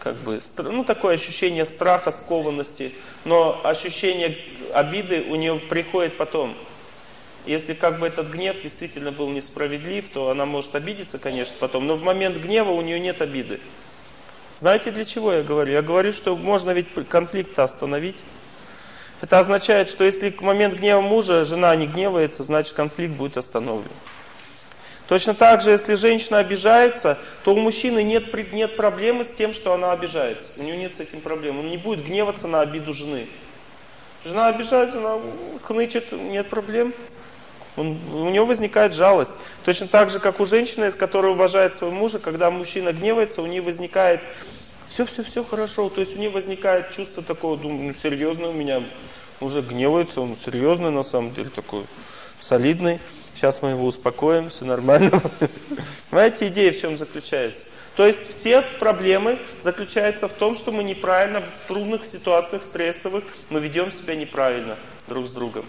как бы, ну, такое ощущение страха, скованности, но ощущение обиды у нее приходит потом. Если как бы этот гнев действительно был несправедлив, то она может обидеться, конечно, потом, но в момент гнева у нее нет обиды. Знаете, для чего я говорю? Я говорю, что можно ведь конфликт остановить. Это означает, что если в момент гнева мужа жена не гневается, значит конфликт будет остановлен. Точно так же, если женщина обижается, то у мужчины нет, нет проблемы с тем, что она обижается. У него нет с этим проблем. Он не будет гневаться на обиду жены. Жена обижается, она хнычет, нет проблем. Он, у него возникает жалость. Точно так же, как у женщины, которая уважает своего мужа, когда мужчина гневается, у нее возникает все-все-все хорошо. То есть у нее возникает чувство такого, думаю, ну серьезно, у меня уже гневается, он серьезный на самом деле, такой солидный. Сейчас мы его успокоим, все нормально. Понимаете, идея в чем заключается? То есть все проблемы заключаются в том, что мы неправильно в трудных ситуациях, стрессовых, мы ведем себя неправильно друг с другом.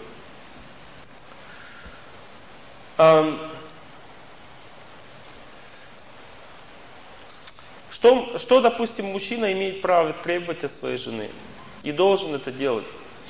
Что, что, допустим, мужчина имеет право требовать от своей жены и должен это делать?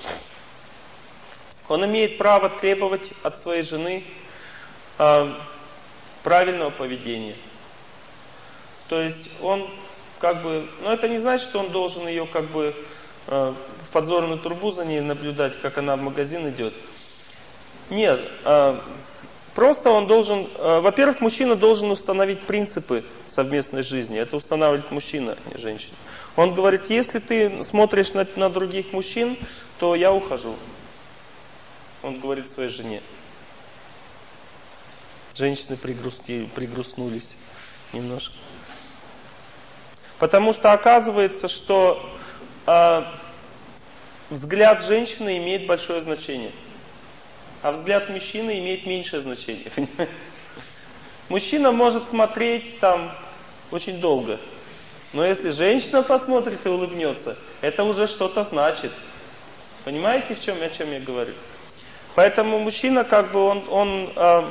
Он имеет право требовать от своей жены э, правильного поведения. То есть он как бы, но это не значит, что он должен ее как бы э, в подзорную трубу за ней наблюдать, как она в магазин идет. Нет, э, просто он должен, э, во-первых, мужчина должен установить принципы совместной жизни. Это устанавливает мужчина, а не женщина. Он говорит, если ты смотришь на, на других мужчин, то я ухожу. Он говорит своей жене. Женщины пригрустили, пригрустнулись немножко. Потому что оказывается, что э, взгляд женщины имеет большое значение, а взгляд мужчины имеет меньшее значение. Мужчина может смотреть там очень долго, но если женщина посмотрит и улыбнется, это уже что-то значит. Понимаете, в чем, о чем я говорю? Поэтому мужчина, как бы он, он э,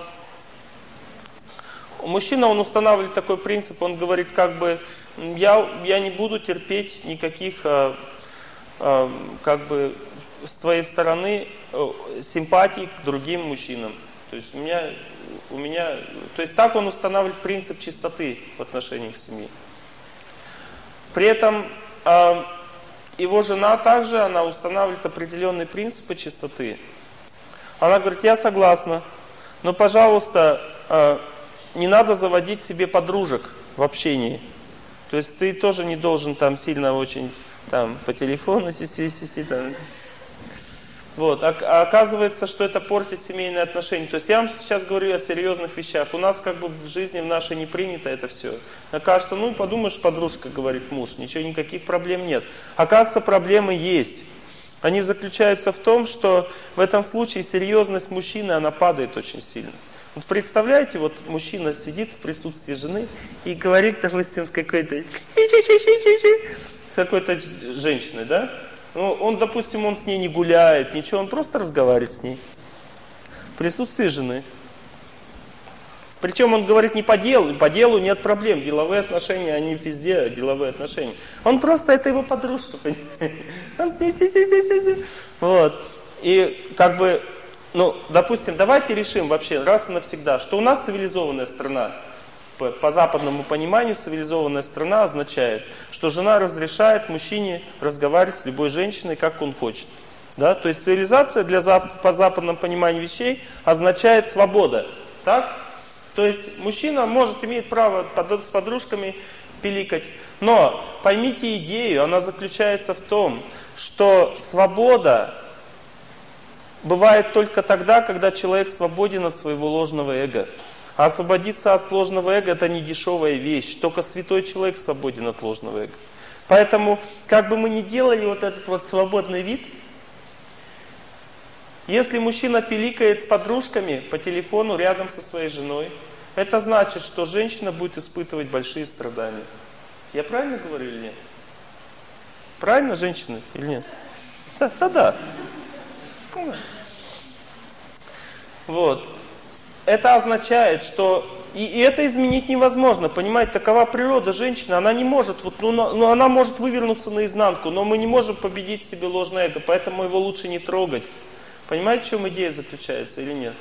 мужчина, он устанавливает такой принцип, он говорит, как бы, я, я не буду терпеть никаких, э, э, как бы, с твоей стороны э, симпатий к другим мужчинам. То есть у меня, у меня, то есть так он устанавливает принцип чистоты в отношениях семьи. При этом э, его жена также, она устанавливает определенные принципы чистоты. Она говорит, я согласна, но, пожалуйста, э, не надо заводить себе подружек в общении. То есть ты тоже не должен там сильно очень там по телефону си-си-си-си там. Вот, а, а оказывается, что это портит семейные отношения. То есть я вам сейчас говорю о серьезных вещах. У нас как бы в жизни в нашей не принято это все. Окажется, ну подумаешь, подружка, говорит муж, ничего, никаких проблем нет. Оказывается, проблемы есть. Они заключаются в том, что в этом случае серьезность мужчины, она падает очень сильно. Вот представляете, вот мужчина сидит в присутствии жены и говорит, допустим, с какой-то с какой-то женщиной, да? Ну, он, допустим, он с ней не гуляет, ничего, он просто разговаривает с ней. В присутствии жены. Причем он говорит не по делу, по делу нет проблем. Деловые отношения, они везде деловые отношения. Он просто, это его подружка. Вот. И как бы, ну, допустим, давайте решим вообще раз и навсегда, что у нас цивилизованная страна. По, по западному пониманию цивилизованная страна означает, что жена разрешает мужчине разговаривать с любой женщиной, как он хочет. Да? То есть цивилизация для, по западному пониманию вещей означает свобода. Так? То есть мужчина может, имеет право с подружками пиликать. Но поймите идею, она заключается в том, что свобода бывает только тогда, когда человек свободен от своего ложного эго. А освободиться от ложного эго — это не дешевая вещь. Только святой человек свободен от ложного эго. Поэтому, как бы мы ни делали вот этот вот свободный вид, если мужчина пиликает с подружками по телефону рядом со своей женой, это значит, что женщина будет испытывать большие страдания. Я правильно говорю или нет? Правильно, женщины, или нет? Да, да, да. Вот. Это означает, что и, и это изменить невозможно, понимаете, такова природа женщины, она не может, вот, ну, ну, она может вывернуться наизнанку, но мы не можем победить в себе ложное эго, поэтому его лучше не трогать. Понимаете, в чем идея заключается или нет?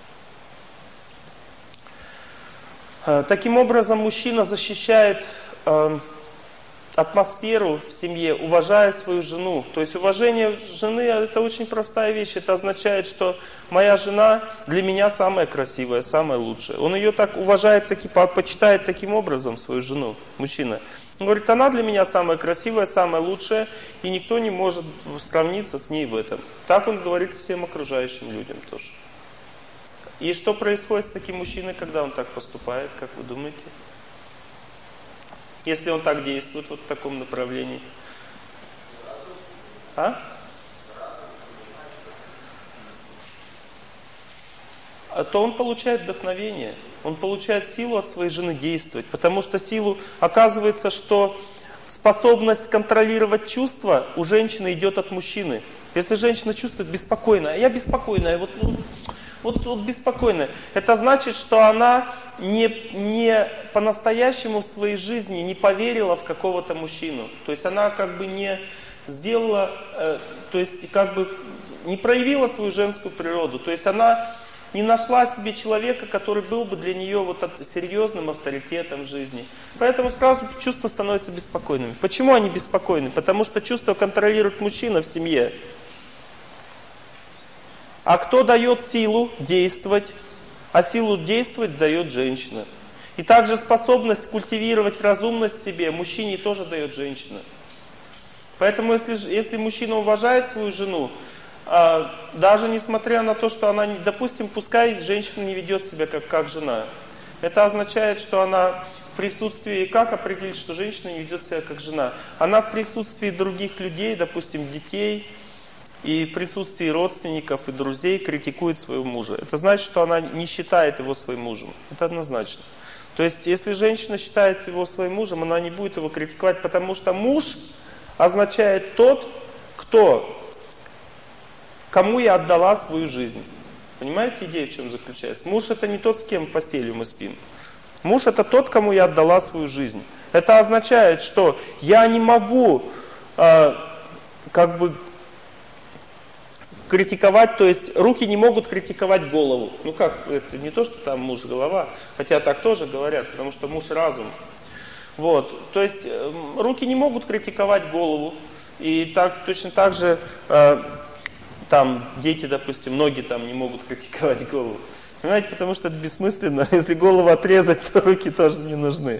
Таким образом, мужчина защищает э, атмосферу в семье, уважая свою жену. То есть уважение жены — это очень простая вещь. Это означает, что моя жена для меня самая красивая, самая лучшая. Он ее так уважает, таки, почитает таким образом, свою жену, мужчина. Он говорит, она для меня самая красивая, самая лучшая, и никто не может сравниться с ней в этом. Так он говорит всем окружающим людям тоже. И что происходит с таким мужчиной, когда он так поступает, как вы думаете? Если он так действует, вот в таком направлении. А? А то он получает вдохновение, он получает силу от своей жены действовать. Потому что силу, оказывается, что способность контролировать чувства у женщины идет от мужчины. Если женщина чувствует беспокойно, я беспокойная, вот... Вот, вот беспокойно. Это значит, что она не, не по-настоящему в своей жизни не поверила в какого-то мужчину. То есть она как бы не сделала, э, то есть как бы не проявила свою женскую природу. То есть она не нашла себе человека, который был бы для нее вот серьезным авторитетом в жизни. Поэтому сразу чувства становятся беспокойными. Почему они беспокойны? Потому что чувства контролирует мужчина в семье. А кто дает силу действовать? А силу действовать дает женщина. И также способность культивировать разумность в себе мужчине тоже дает женщина. Поэтому если, если мужчина уважает свою жену, а, даже несмотря на то, что она, допустим, пускай женщина не ведет себя как, как жена, это означает, что она в присутствии, как определить, что женщина не ведет себя как жена? Она в присутствии других людей, допустим, детей, и в присутствии родственников и друзей критикует своего мужа. Это значит, что она не считает его своим мужем. Это однозначно. То есть, если женщина считает его своим мужем, она не будет его критиковать, потому что муж означает тот, кто, кому я отдала свою жизнь. Понимаете, идея в чем заключается? Муж — это не тот, с кем в постели мы спим. Муж — это тот, кому я отдала свою жизнь. Это означает, что я не могу э, как бы критиковать, то есть руки не могут критиковать голову. Ну как, это не то, что там муж голова, хотя так тоже говорят, потому что муж разум. Вот, то есть э, руки не могут критиковать голову, и так, точно так же э, там дети, допустим, ноги там не могут критиковать голову. Понимаете, потому что это бессмысленно, если голову отрезать, то руки тоже не нужны.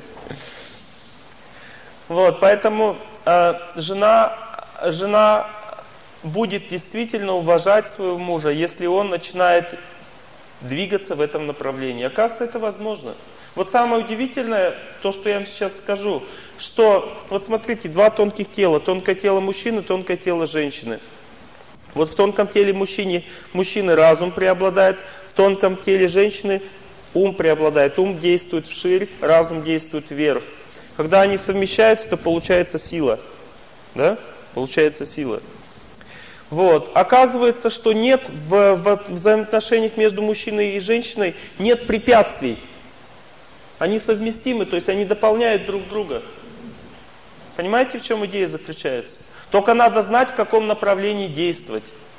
Вот, поэтому э, жена, жена будет действительно уважать своего мужа, если он начинает двигаться в этом направлении. Оказывается, это возможно. Вот самое удивительное, то, что я вам сейчас скажу, что, вот смотрите, два тонких тела, тонкое тело мужчины, тонкое тело женщины. Вот в тонком теле мужчины, мужчины разум преобладает, в тонком теле женщины ум преобладает. Ум действует вширь, разум действует вверх. Когда они совмещаются, то получается сила. Да? Получается сила. Вот. Оказывается, что нет в, в взаимоотношениях между мужчиной и женщиной нет препятствий. Они совместимы, то есть они дополняют друг друга. Понимаете, в чем идея заключается? Только надо знать, в каком направлении действовать.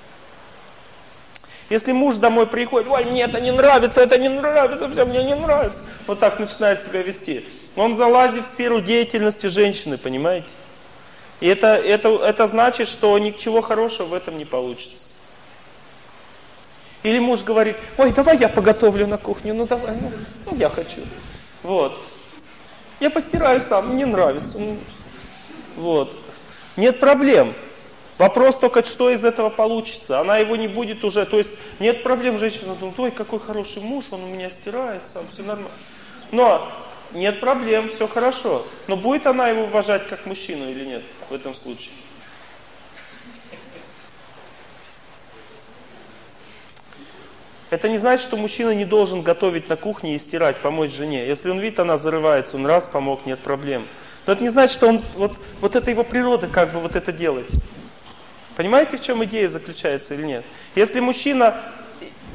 Если муж домой приходит, ой, мне это не нравится, это не нравится, все мне не нравится. Вот так начинает себя вести. Он залазит в сферу деятельности женщины, понимаете? И это, это, это значит, что ничего хорошего в этом не получится. Или муж говорит, ой, давай я поготовлю на кухне, ну давай, ну, ну я хочу. Вот. Я постираю сам, мне нравится. Ну, вот. Нет проблем. Вопрос только, что из этого получится. Она его не будет уже, то есть нет проблем, женщина думает, ой, какой хороший муж, он у меня стирает сам, все нормально. Но нет проблем, все хорошо. Но будет она его уважать как мужчину или нет в этом случае? Это не значит, что мужчина не должен готовить на кухне и стирать, помочь жене. Если он видит, она зарывается, он раз помог, нет проблем. Но это не значит, что он, вот, вот это его природа, как бы вот это делать. Понимаете, в чем идея заключается или нет? Если мужчина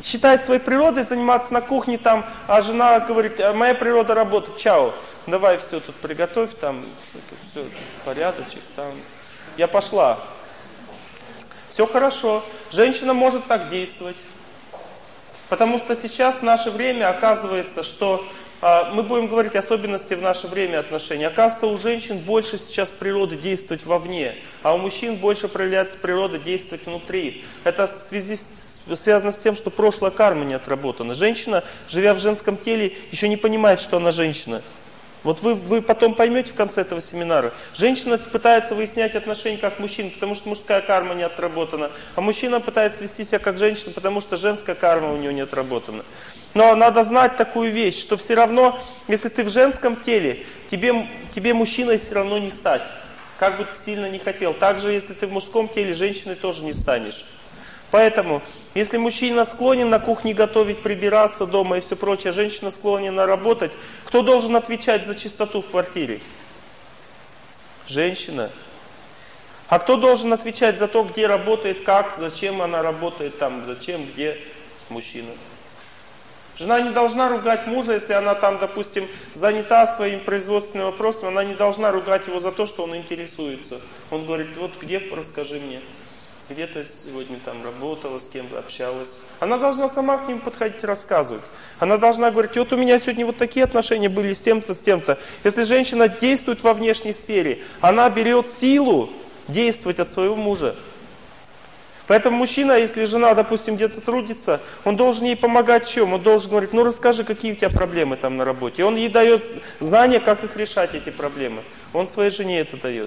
считает своей природой заниматься на кухне там, а жена говорит, а моя природа работает, чао, давай все тут приготовь, там, все, порядочек, там, я пошла. Все хорошо, женщина может так действовать. Потому что сейчас в наше время оказывается, что а, мы будем говорить особенности в наше время отношений. Оказывается, у женщин больше сейчас природы действовать вовне, а у мужчин больше проявляется природа действовать внутри. Это в связи с, связано с тем, что прошлая карма не отработана. Женщина, живя в женском теле, еще не понимает, что она женщина. Вот вы, вы потом поймете в конце этого семинара. Женщина пытается выяснять отношения как мужчина, потому что мужская карма не отработана. А мужчина пытается вести себя как женщина, потому что женская карма у него не отработана. Но надо знать такую вещь, что все равно, если ты в женском теле, тебе, тебе мужчиной все равно не стать. Как бы ты сильно не хотел. Также, если ты в мужском теле, женщиной тоже не станешь. Поэтому, если мужчина склонен на кухне готовить, прибираться дома и все прочее, женщина склонена работать, кто должен отвечать за чистоту в квартире? Женщина. А кто должен отвечать за то, где работает, как, зачем она работает, там, зачем, где? Мужчина. Жена не должна ругать мужа, если она там, допустим, занята своим производственным вопросом, она не должна ругать его за то, что он интересуется. Он говорит, вот где, расскажи мне. Где ты сегодня там работала, с кем общалась. Она должна сама к ним подходить и рассказывать. Она должна говорить, вот у меня сегодня вот такие отношения были с тем-то, с тем-то. Если женщина действует во внешней сфере, она берет силу действовать от своего мужа. Поэтому мужчина, если жена, допустим, где-то трудится, он должен ей помогать в чем? Он должен говорить, ну расскажи, какие у тебя проблемы там на работе. И он ей дает знания, как их решать, эти проблемы. Он своей жене это дает.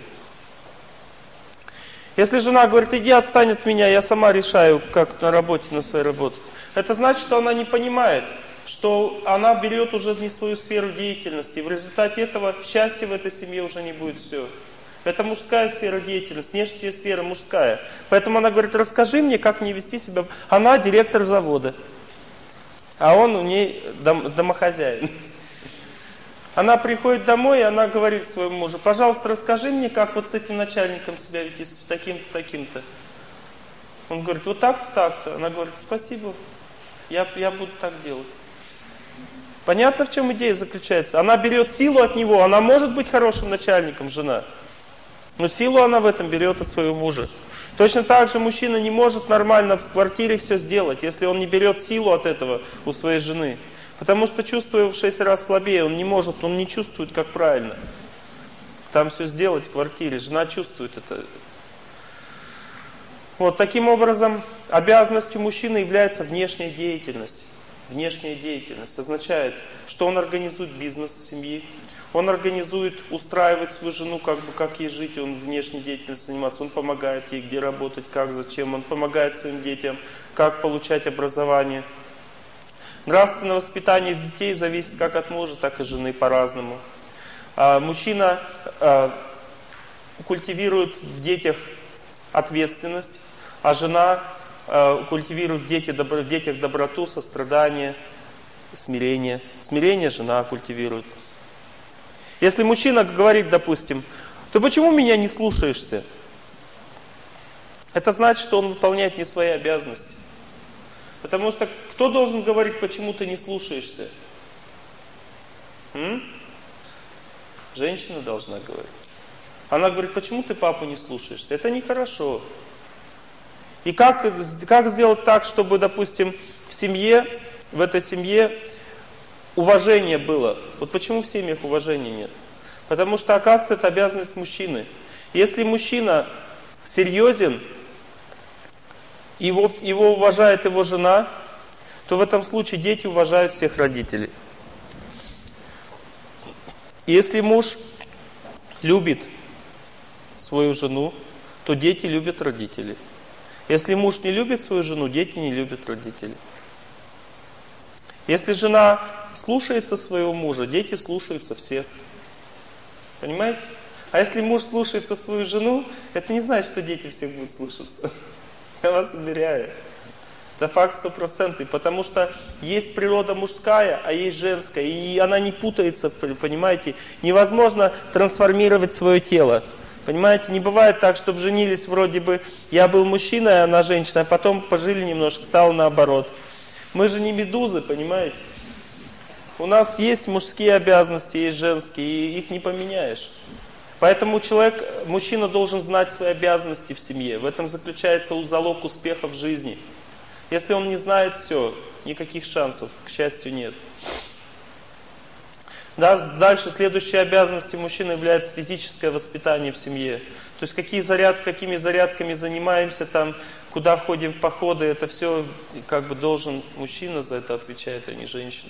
Если жена говорит, иди отстань от меня, я сама решаю, как на работе, на своей работе. Это значит, что она не понимает, что она берет уже не свою сферу деятельности. И в результате этого счастья в этой семье уже не будет все. Это мужская сфера деятельности, внешняя сфера мужская. Поэтому она говорит, расскажи мне, как мне вести себя. Она директор завода, а он у ней дом, домохозяин. Она приходит домой, и она говорит своему мужу, пожалуйста, расскажи мне, как вот с этим начальником себя вести, с таким-то, таким-то. Он говорит, вот так-то, так-то. Она говорит, спасибо, я, я буду так делать. Понятно, в чем идея заключается? Она берет силу от него, она может быть хорошим начальником, жена. Но силу она в этом берет от своего мужа. Точно так же мужчина не может нормально в квартире все сделать, если он не берет силу от этого у своей жены. Потому что, чувствуя в шесть раз слабее, он не может, он не чувствует, как правильно там все сделать в квартире. Жена чувствует это. Вот таким образом, обязанностью мужчины является внешняя деятельность. Внешняя деятельность означает, что он организует бизнес семьи, он организует, устраивает свою жену, как бы, как ей жить, он внешней деятельностью занимается, он помогает ей, где работать, как, зачем, он помогает своим детям, как получать образование. Нравственное воспитание детей зависит как от мужа, так и жены по-разному. А мужчина а, культивирует в детях ответственность, а жена а, культивирует в, дети, добро, в детях доброту, сострадание, смирение. Смирение жена культивирует. Если мужчина говорит, допустим, ты почему меня не слушаешься? Это значит, что он выполняет не свои обязанности. Потому что кто должен говорить, почему ты не слушаешься? М? Женщина должна говорить. Она говорит, почему ты папу не слушаешься? Это нехорошо. И как, как сделать так, чтобы, допустим, в семье, в этой семье уважение было? Вот почему в семьях уважения нет? Потому что, оказывается, это обязанность мужчины. Если мужчина серьезен, Его, его уважает его жена, то в этом случае дети уважают всех родителей. Если муж любит свою жену, то дети любят родителей. Если муж не любит свою жену, дети не любят родителей. Если жена слушается своего мужа, дети слушаются всех. Понимаете? А если муж слушается свою жену, это не значит, что дети всех будут слушаться. Я вас уверяю. Это факт стопроцентный, потому что есть природа мужская, а есть женская, и она не путается, понимаете? Невозможно трансформировать свое тело. Понимаете, не бывает так, чтобы женились вроде бы, я был мужчиной, а она женщина, а потом пожили немножко, стало наоборот. Мы же не медузы, понимаете? У нас есть мужские обязанности, есть женские, и их не поменяешь. Поэтому человек, мужчина должен знать свои обязанности в семье. В этом заключается залог успеха в жизни. Если он не знает все, никаких шансов, к счастью, нет. Дальше следующей обязанностью мужчины является физическое воспитание в семье. То есть какие заряд, какими зарядками занимаемся, там, куда ходим в походы, это все как бы должен мужчина за это отвечает, а не женщина.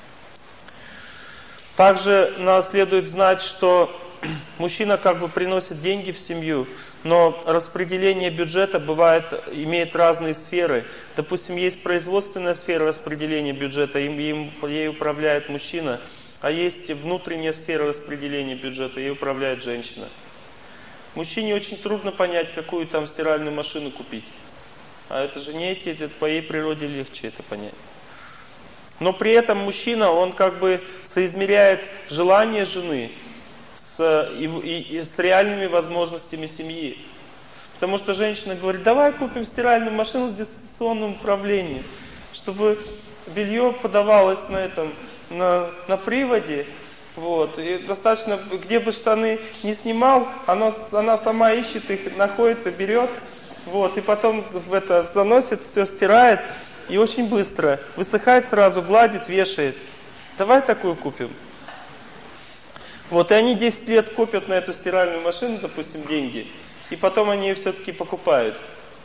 Также нам следует знать, что мужчина как бы приносит деньги в семью, но распределение бюджета бывает, имеет разные сферы. Допустим, есть производственная сфера распределения бюджета, им, им, ей управляет мужчина, а есть внутренняя сфера распределения бюджета, ей управляет женщина. Мужчине очень трудно понять, какую там стиральную машину купить. А это же не эти, это по ей природе легче это понять. Но при этом мужчина, он как бы соизмеряет желание жены с, и, и, и с реальными возможностями семьи. Потому что женщина говорит, давай купим стиральную машину с дистанционным управлением, чтобы белье подавалось на этом, на, на приводе. Вот. И достаточно, где бы штаны не снимал, оно, она сама ищет их, находит и берет. Вот. И потом в это заносит, все стирает. И очень быстро. Высыхает сразу, гладит, вешает. Давай такую купим. Вот. И они десять лет копят на эту стиральную машину, допустим, деньги. И потом они ее все-таки покупают.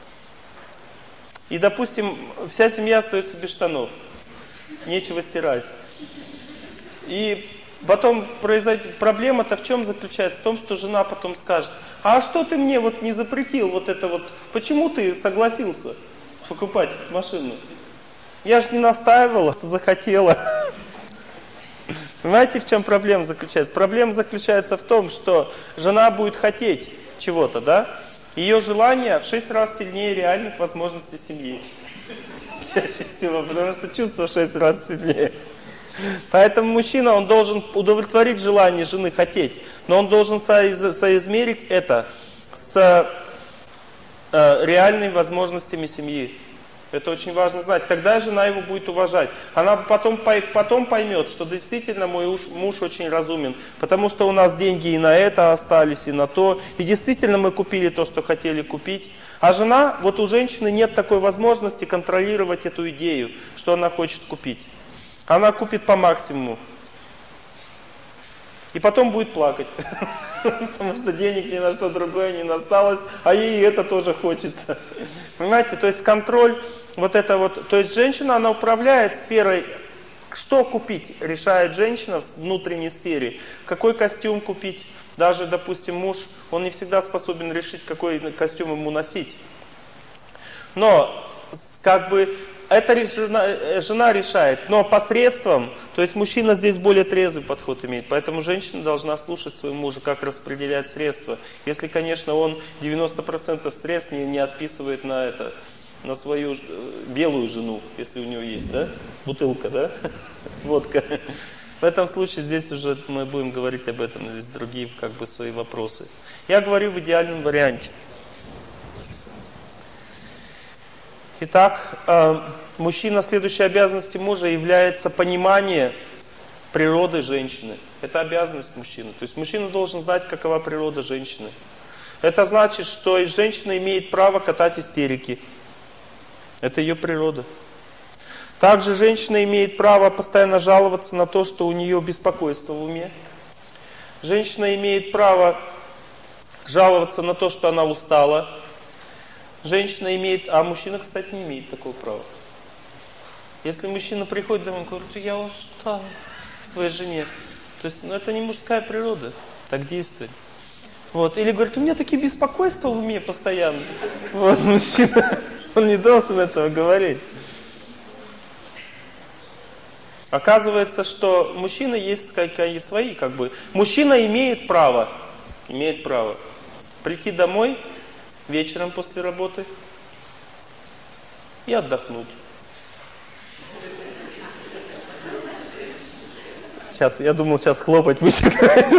И, допустим, вся семья остается без штанов. Нечего стирать. И потом произойдет, проблема-то в чем заключается? В том, что жена потом скажет, а что ты мне вот не запретил вот это вот, почему ты согласился покупать машину? Я же не настаивала, захотела. Понимаете, в чем проблема заключается? Проблема заключается в том, что жена будет хотеть чего-то, да? Ее желание в шесть раз сильнее реальных возможностей семьи. Чаще всего, потому что чувство в шесть раз сильнее. Поэтому мужчина, он должен удовлетворить желание жены хотеть, но он должен соизмерить это с э, реальными возможностями семьи. Это очень важно знать. Тогда жена его будет уважать. Она потом, потом поймет, что действительно мой муж, муж очень разумен, потому что у нас деньги и на это остались, и на то. И действительно мы купили то, что хотели купить. А жена, вот у женщины нет такой возможности контролировать эту идею, что она хочет купить. Она купит по максимуму. И потом будет плакать. Потому что денег ни на что другое не осталось, а ей это тоже хочется. Понимаете? То есть контроль, вот это вот, то есть женщина, она управляет сферой, что купить, решает женщина в внутренней сфере. Какой костюм купить. Даже, допустим, муж, он не всегда способен решить, какой костюм ему носить. Но, как бы, это жена, жена решает, но посредством, то есть мужчина здесь более трезвый подход имеет, поэтому женщина должна слушать своего мужа, как распределять средства. Если, конечно, он девяносто процентов средств не, не отписывает на это, на свою белую жену, если у него есть, да, бутылка, да, водка. В этом случае здесь уже мы будем говорить об этом, здесь другие как бы свои вопросы. Я говорю в идеальном варианте. Итак, мужчина, следующей обязанностью мужа является понимание природы женщины. Это обязанность мужчины. То есть мужчина должен знать, какова природа женщины. Это значит, что женщина имеет право катать истерики. Это ее природа. Также женщина имеет право постоянно жаловаться на то, что у нее беспокойство в уме. Женщина имеет право жаловаться на то, что она устала. Женщина имеет, а мужчина, кстати, не имеет такого права. Если мужчина приходит домой и говорит, я устал к своей жене, то есть, ну, это не мужская природа, так действовать. Вот. Или говорит, у меня такие беспокойства в уме постоянно. Вот, мужчина, он не должен этого говорить. Оказывается, что мужчина есть какие свои, как бы. Мужчина имеет право, имеет право прийти домой вечером после работы и отдохнуть. Сейчас, я думал, сейчас хлопать будешь.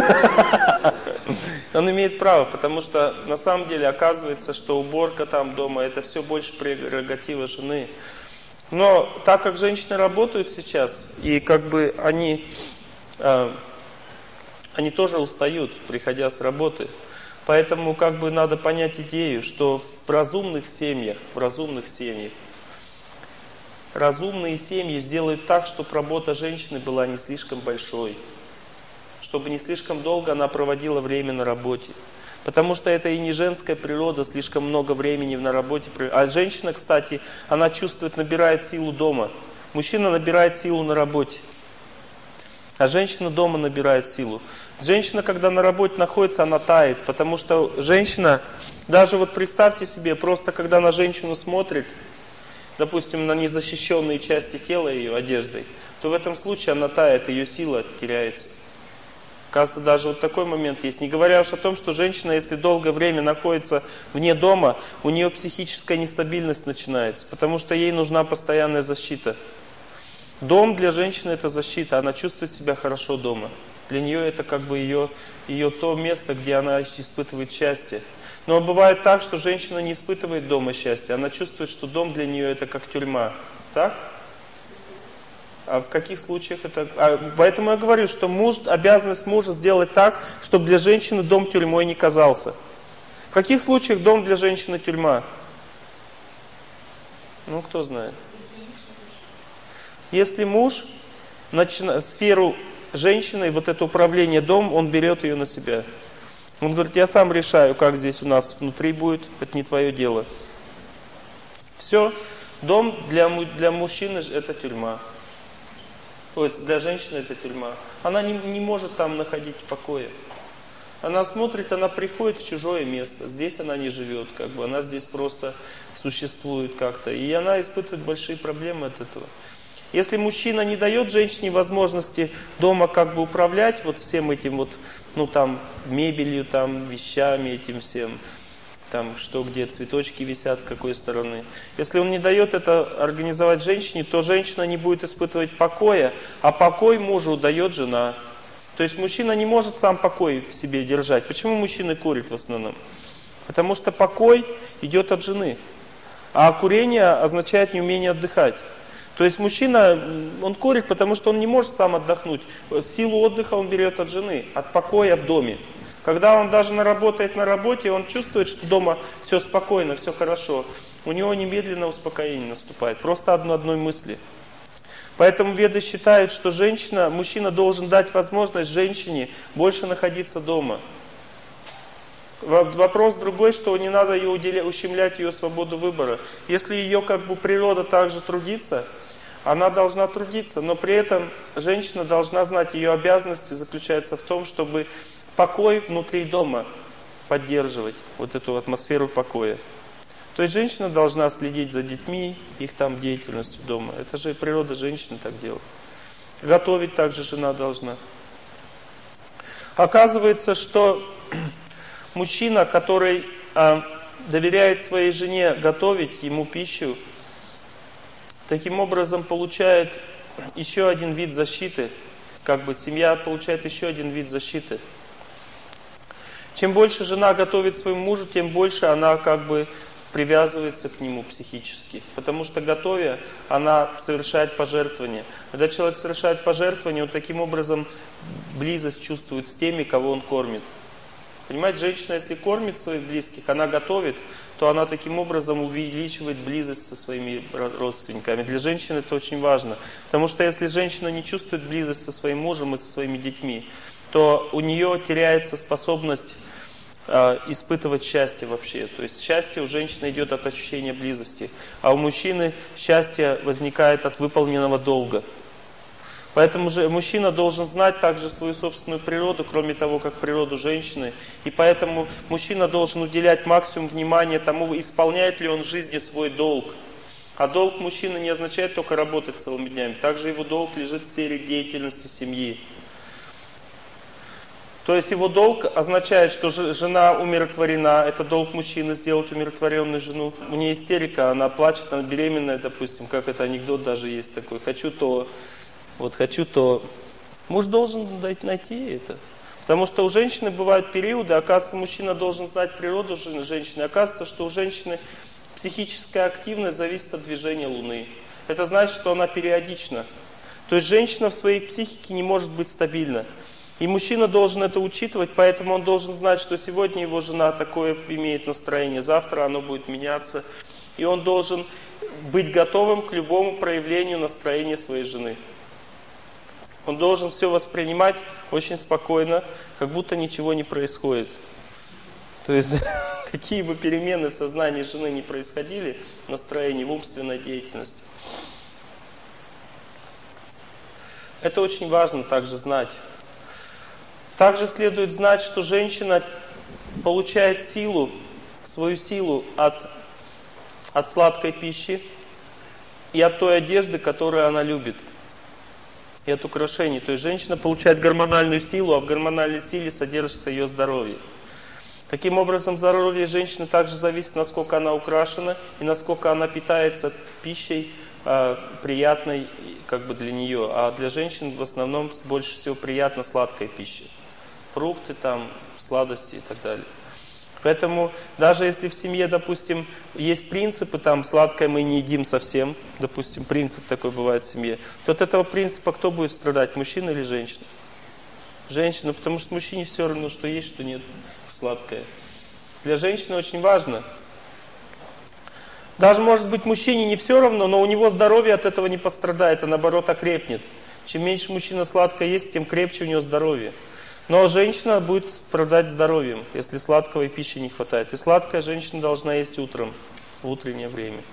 Он имеет право, потому что на самом деле оказывается, что уборка там дома, это все больше прерогатива жены. Но так как женщины работают сейчас, и как бы они, э, они тоже устают, приходя с работы, поэтому как бы надо понять идею, что в разумных семьях, в разумных семьях, разумные семьи сделают так, чтобы работа женщины была не слишком большой, чтобы не слишком долго она проводила время на работе. Потому что это и не женская природа, слишком много времени на работе. А женщина, кстати, она чувствует, набирает силу дома. Мужчина набирает силу на работе. А женщина дома набирает силу. Женщина, когда на работе находится, она тает. Потому что женщина, даже вот представьте себе, просто когда на женщину смотрит, допустим, на незащищенные части тела ее одеждой, то в этом случае она тает, ее сила теряется. Кажется, даже вот такой момент есть. Не говоря уж о том, что женщина, если долгое время находится вне дома, у нее психическая нестабильность начинается, потому что ей нужна постоянная защита. Дом для женщины это защита, она чувствует себя хорошо дома. Для нее это как бы ее, ее то место, где она испытывает счастье. Но бывает так, что женщина не испытывает дома счастья, она чувствует, что дом для нее это как тюрьма. Так? А в каких случаях это... А, поэтому я говорю, что муж, обязанность мужа сделать так, чтобы для женщины дом тюрьмой не казался. В каких случаях дом для женщины тюрьма? Ну, кто знает. Если муж начина... сферу женщины, вот это управление домом, он берет ее на себя. Он говорит, я сам решаю, как здесь у нас внутри будет, это не твое дело. Все, дом для, для мужчины это тюрьма. То есть для женщины это тюрьма. Она не, не может там находить покоя. Она смотрит, она приходит в чужое место. Здесь она не живет, как бы. Она здесь просто существует как-то. И она испытывает большие проблемы от этого. Если мужчина не дает женщине возможности дома как бы управлять вот всем этим вот, ну там, мебелью, там, вещами, этим всем, там, что где цветочки висят, с какой стороны. Если он не дает это организовать женщине, то женщина не будет испытывать покоя, а покой мужу дает жена. То есть мужчина не может сам покой в себе держать. Почему мужчины курят в основном? Потому что покой идет от жены. А курение означает неумение отдыхать. То есть мужчина, он курит, потому что он не может сам отдохнуть. Силу отдыха он берет от жены, от покоя в доме. Когда он даже работает на работе, он чувствует, что дома все спокойно, все хорошо. У него немедленно успокоение наступает. Просто одной одной мысли. Поэтому веды считают, что женщина, мужчина должен дать возможность женщине больше находиться дома. Вопрос другой, что не надо ее уделять, ущемлять ее свободу выбора. Если ее как бы природа также трудится, она должна трудиться, но при этом женщина должна знать, ее обязанности заключаются в том, чтобы покой внутри дома поддерживать, вот эту атмосферу покоя. То есть женщина должна следить за детьми, их там деятельностью дома. Это же природа женщины так делает. Готовить также жена должна. Оказывается, что мужчина, который а, доверяет своей жене готовить ему пищу, таким образом получает еще один вид защиты. Как бы семья получает еще один вид защиты. Чем больше жена готовит своему мужу, тем больше она как бы привязывается к нему психически. Потому что готовя, она совершает пожертвование. Когда человек совершает пожертвование, он таким образом близость чувствует с теми, кого он кормит. Понимаете, женщина, если кормит своих близких, она готовит, то она таким образом увеличивает близость со своими родственниками. Для женщины это очень важно. Потому что если женщина не чувствует близость со своим мужем и со своими детьми, то у нее теряется способность э, испытывать счастье вообще. То есть счастье у женщины идет от ощущения близости, а у мужчины счастье возникает от выполненного долга. Поэтому же мужчина должен знать также свою собственную природу, кроме того, как природу женщины. И поэтому мужчина должен уделять максимум внимания тому, исполняет ли он в жизни свой долг. А долг мужчины не означает только работать целыми днями. Также его долг лежит в сфере деятельности семьи. То есть его долг означает, что жена умиротворена, это долг мужчины сделать умиротворенную жену. У нее истерика, она плачет, она беременная, допустим, как это анекдот даже есть такой. Хочу то, вот хочу то. Муж должен найти это. Потому что у женщины бывают периоды, оказывается, мужчина должен знать природу женщины. Оказывается, что у женщины психическая активность зависит от движения Луны. это значит, что она периодична. То есть женщина в своей психике не может быть стабильна. И мужчина должен это учитывать, поэтому он должен знать, что сегодня его жена такое имеет настроение, завтра оно будет меняться. И он должен быть готовым к любому проявлению настроения своей жены. Он должен все воспринимать очень спокойно, как будто ничего не происходит. То есть, какие бы перемены в сознании жены не происходили, в настроении, в умственной деятельности. Это очень важно также знать. Также следует знать, что женщина получает силу, свою силу от, от сладкой пищи и от той одежды, которую она любит. И от украшений. То есть женщина получает гормональную силу, а в гормональной силе содержится ее здоровье. Таким образом, здоровье женщины также зависит, насколько она украшена и насколько она питается пищей э, приятной как бы для нее. А для женщин в основном больше всего приятна сладкая пища. Фрукты, там, сладости и так далее. Поэтому даже если в семье, допустим, есть принципы, там, сладкое мы не едим совсем, допустим, принцип такой бывает в семье, то от этого принципа кто будет страдать, мужчина или женщина? Женщина, потому что мужчине все равно, что есть, что нет, сладкое. Для женщины очень важно. Даже, может быть, мужчине не все равно, но у него здоровье от этого не пострадает, а наоборот окрепнет. Чем меньше мужчина сладкое ест, тем крепче у него здоровье. Но женщина будет страдать здоровьем, если сладкой пищи не хватает. И сладкая женщина должна есть утром, в утреннее время.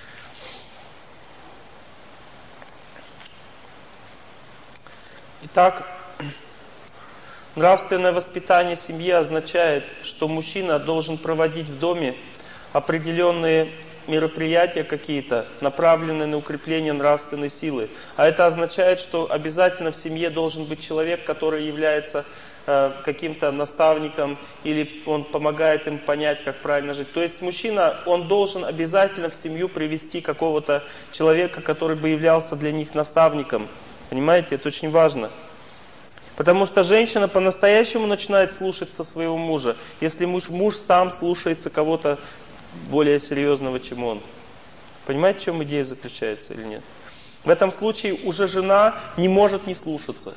Итак, нравственное воспитание семьи означает, что мужчина должен проводить в доме определенные мероприятия какие-то, направленные на укрепление нравственной силы. А это означает, что обязательно в семье должен быть человек, который является э, каким-то наставником, или он помогает им понять, как правильно жить. То есть мужчина, он должен обязательно в семью привести какого-то человека, который бы являлся для них наставником. Понимаете, это очень важно. Потому что женщина по-настоящему начинает слушаться своего мужа, если муж, муж сам слушается кого-то более серьезного, чем он. Понимаете, в чем идея заключается или нет? В этом случае уже жена не может не слушаться.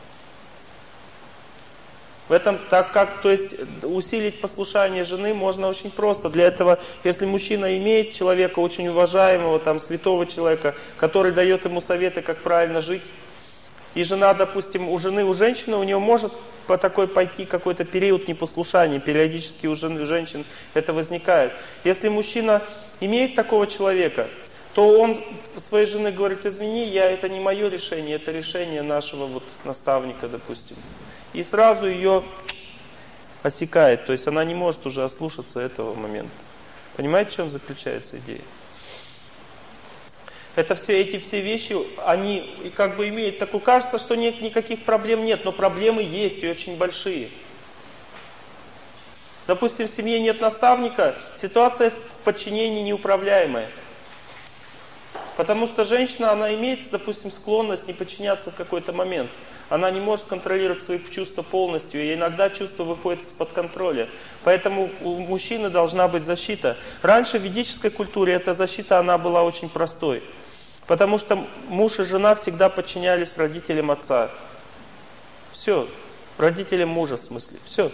В этом, так как, то есть, усилить послушание жены можно очень просто. Для этого, если мужчина имеет человека очень уважаемого, там, святого человека, который дает ему советы, как правильно жить, и жена, допустим, у жены, у женщины, у нее может по такой пойти какой-то период непослушания, периодически у жены, у женщин это возникает. Если мужчина имеет такого человека, то он своей жене говорит: извини, я, это не мое решение, это решение нашего вот наставника, допустим. И сразу ее осекает, то есть она не может уже ослушаться этого момента. Понимаете, в чем заключается идея? Это все, эти все вещи, они как бы имеют такую, кажется, что нет, никаких проблем нет, но проблемы есть и очень большие. Допустим, в семье нет наставника, ситуация в подчинении неуправляемая. Потому что женщина, она имеет, допустим, склонность не подчиняться в какой-то момент. Она не может контролировать свои чувства полностью, и иногда чувства выходят из-под контроля. Поэтому у мужчины должна быть защита. Раньше в ведической культуре эта защита, она была очень простой. Потому что муж и жена всегда подчинялись родителям отца. Все. Родителям мужа, в смысле. Все.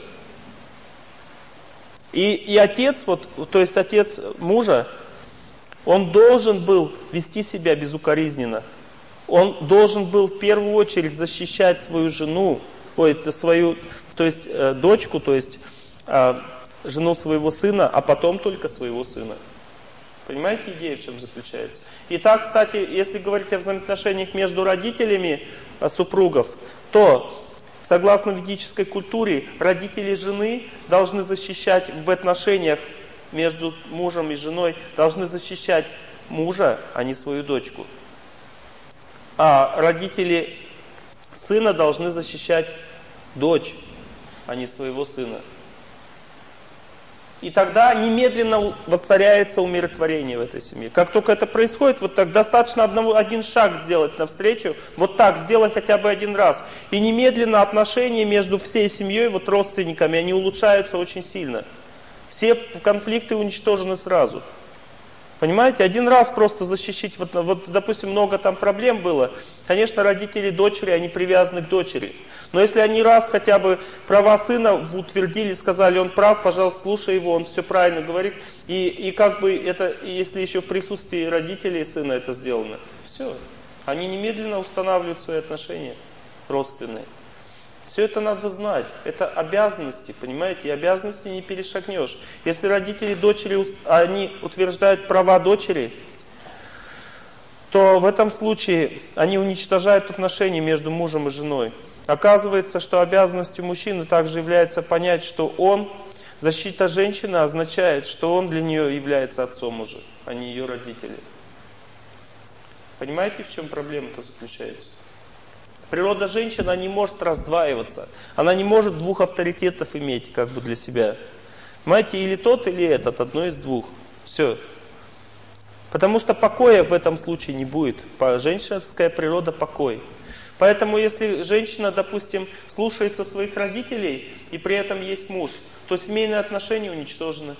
И, и отец, вот, то есть отец мужа, он должен был вести себя безукоризненно. Он должен был в первую очередь защищать свою жену, ой, свою, то есть э, дочку, то есть э, жену своего сына, а потом только своего сына. Понимаете, идея в чем заключается? Итак, кстати, если говорить о взаимоотношениях между родителями э, супругов, то согласно ведической культуре родители жены должны защищать в отношениях между мужем и женой, должны защищать мужа, а не свою дочку. А родители сына должны защищать дочь, а не своего сына. И тогда немедленно воцаряется умиротворение в этой семье. Как только это происходит, вот так достаточно одного, один шаг сделать навстречу, вот так сделай хотя бы один раз. И немедленно отношения между всей семьей, вот родственниками, они улучшаются очень сильно. Все конфликты уничтожены сразу. Понимаете, один раз просто защищить, вот, вот, допустим, много там проблем было. Конечно, родители дочери, они привязаны к дочери. Но если они раз хотя бы права сына утвердили, сказали, он прав, пожалуйста, слушай его, он все правильно говорит. И, и как бы это, если еще в присутствии родителей сына это сделано, все. Они немедленно устанавливают свои отношения родственные. Все это надо знать. Это обязанности, понимаете? И обязанности не перешагнешь. Если родители дочери, они утверждают права дочери, то в этом случае они уничтожают отношения между мужем и женой. Оказывается, что обязанностью мужчины также является понять, что он, защита женщины означает, что он для нее является отцом уже, а не ее родители. Понимаете, в чем проблема-то заключается? Природа женщины, она не может раздваиваться. Она не может двух авторитетов иметь как бы для себя. Понимаете, или тот, или этот, одно из двух. Все. Потому что покоя в этом случае не будет. Женщинская природа покой. Поэтому если женщина, допустим, слушается своих родителей, и при этом есть муж, то семейные отношения уничтожены.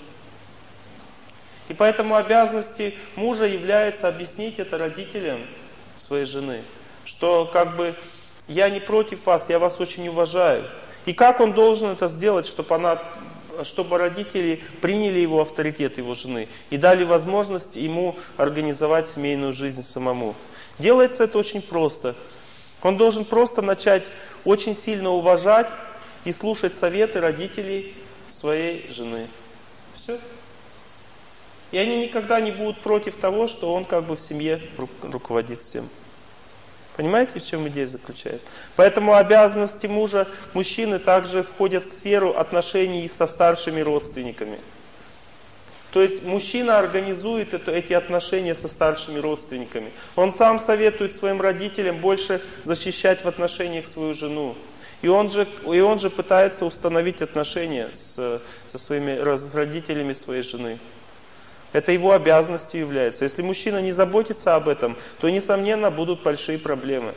И поэтому обязанностью мужа является объяснить это родителям своей жены. Что как бы я не против вас, я вас очень уважаю. И как он должен это сделать, чтобы, она, чтобы родители приняли его авторитет, его жены, и дали возможность ему организовать семейную жизнь самому. Делается это очень просто. Он должен просто начать очень сильно уважать и слушать советы родителей своей жены. Все. И они никогда не будут против того, что он как бы в семье руководит всем. Понимаете, в чем идея заключается? Поэтому обязанности мужа, мужчины также входят в сферу отношений со старшими родственниками. То есть мужчина организует это, эти отношения со старшими родственниками. Он сам советует своим родителям больше защищать в отношениях свою жену. И он же, и он же пытается установить отношения с, со своими родителями своей жены. Это его обязанностью является. Если мужчина не заботится об этом, то, несомненно, будут большие проблемы.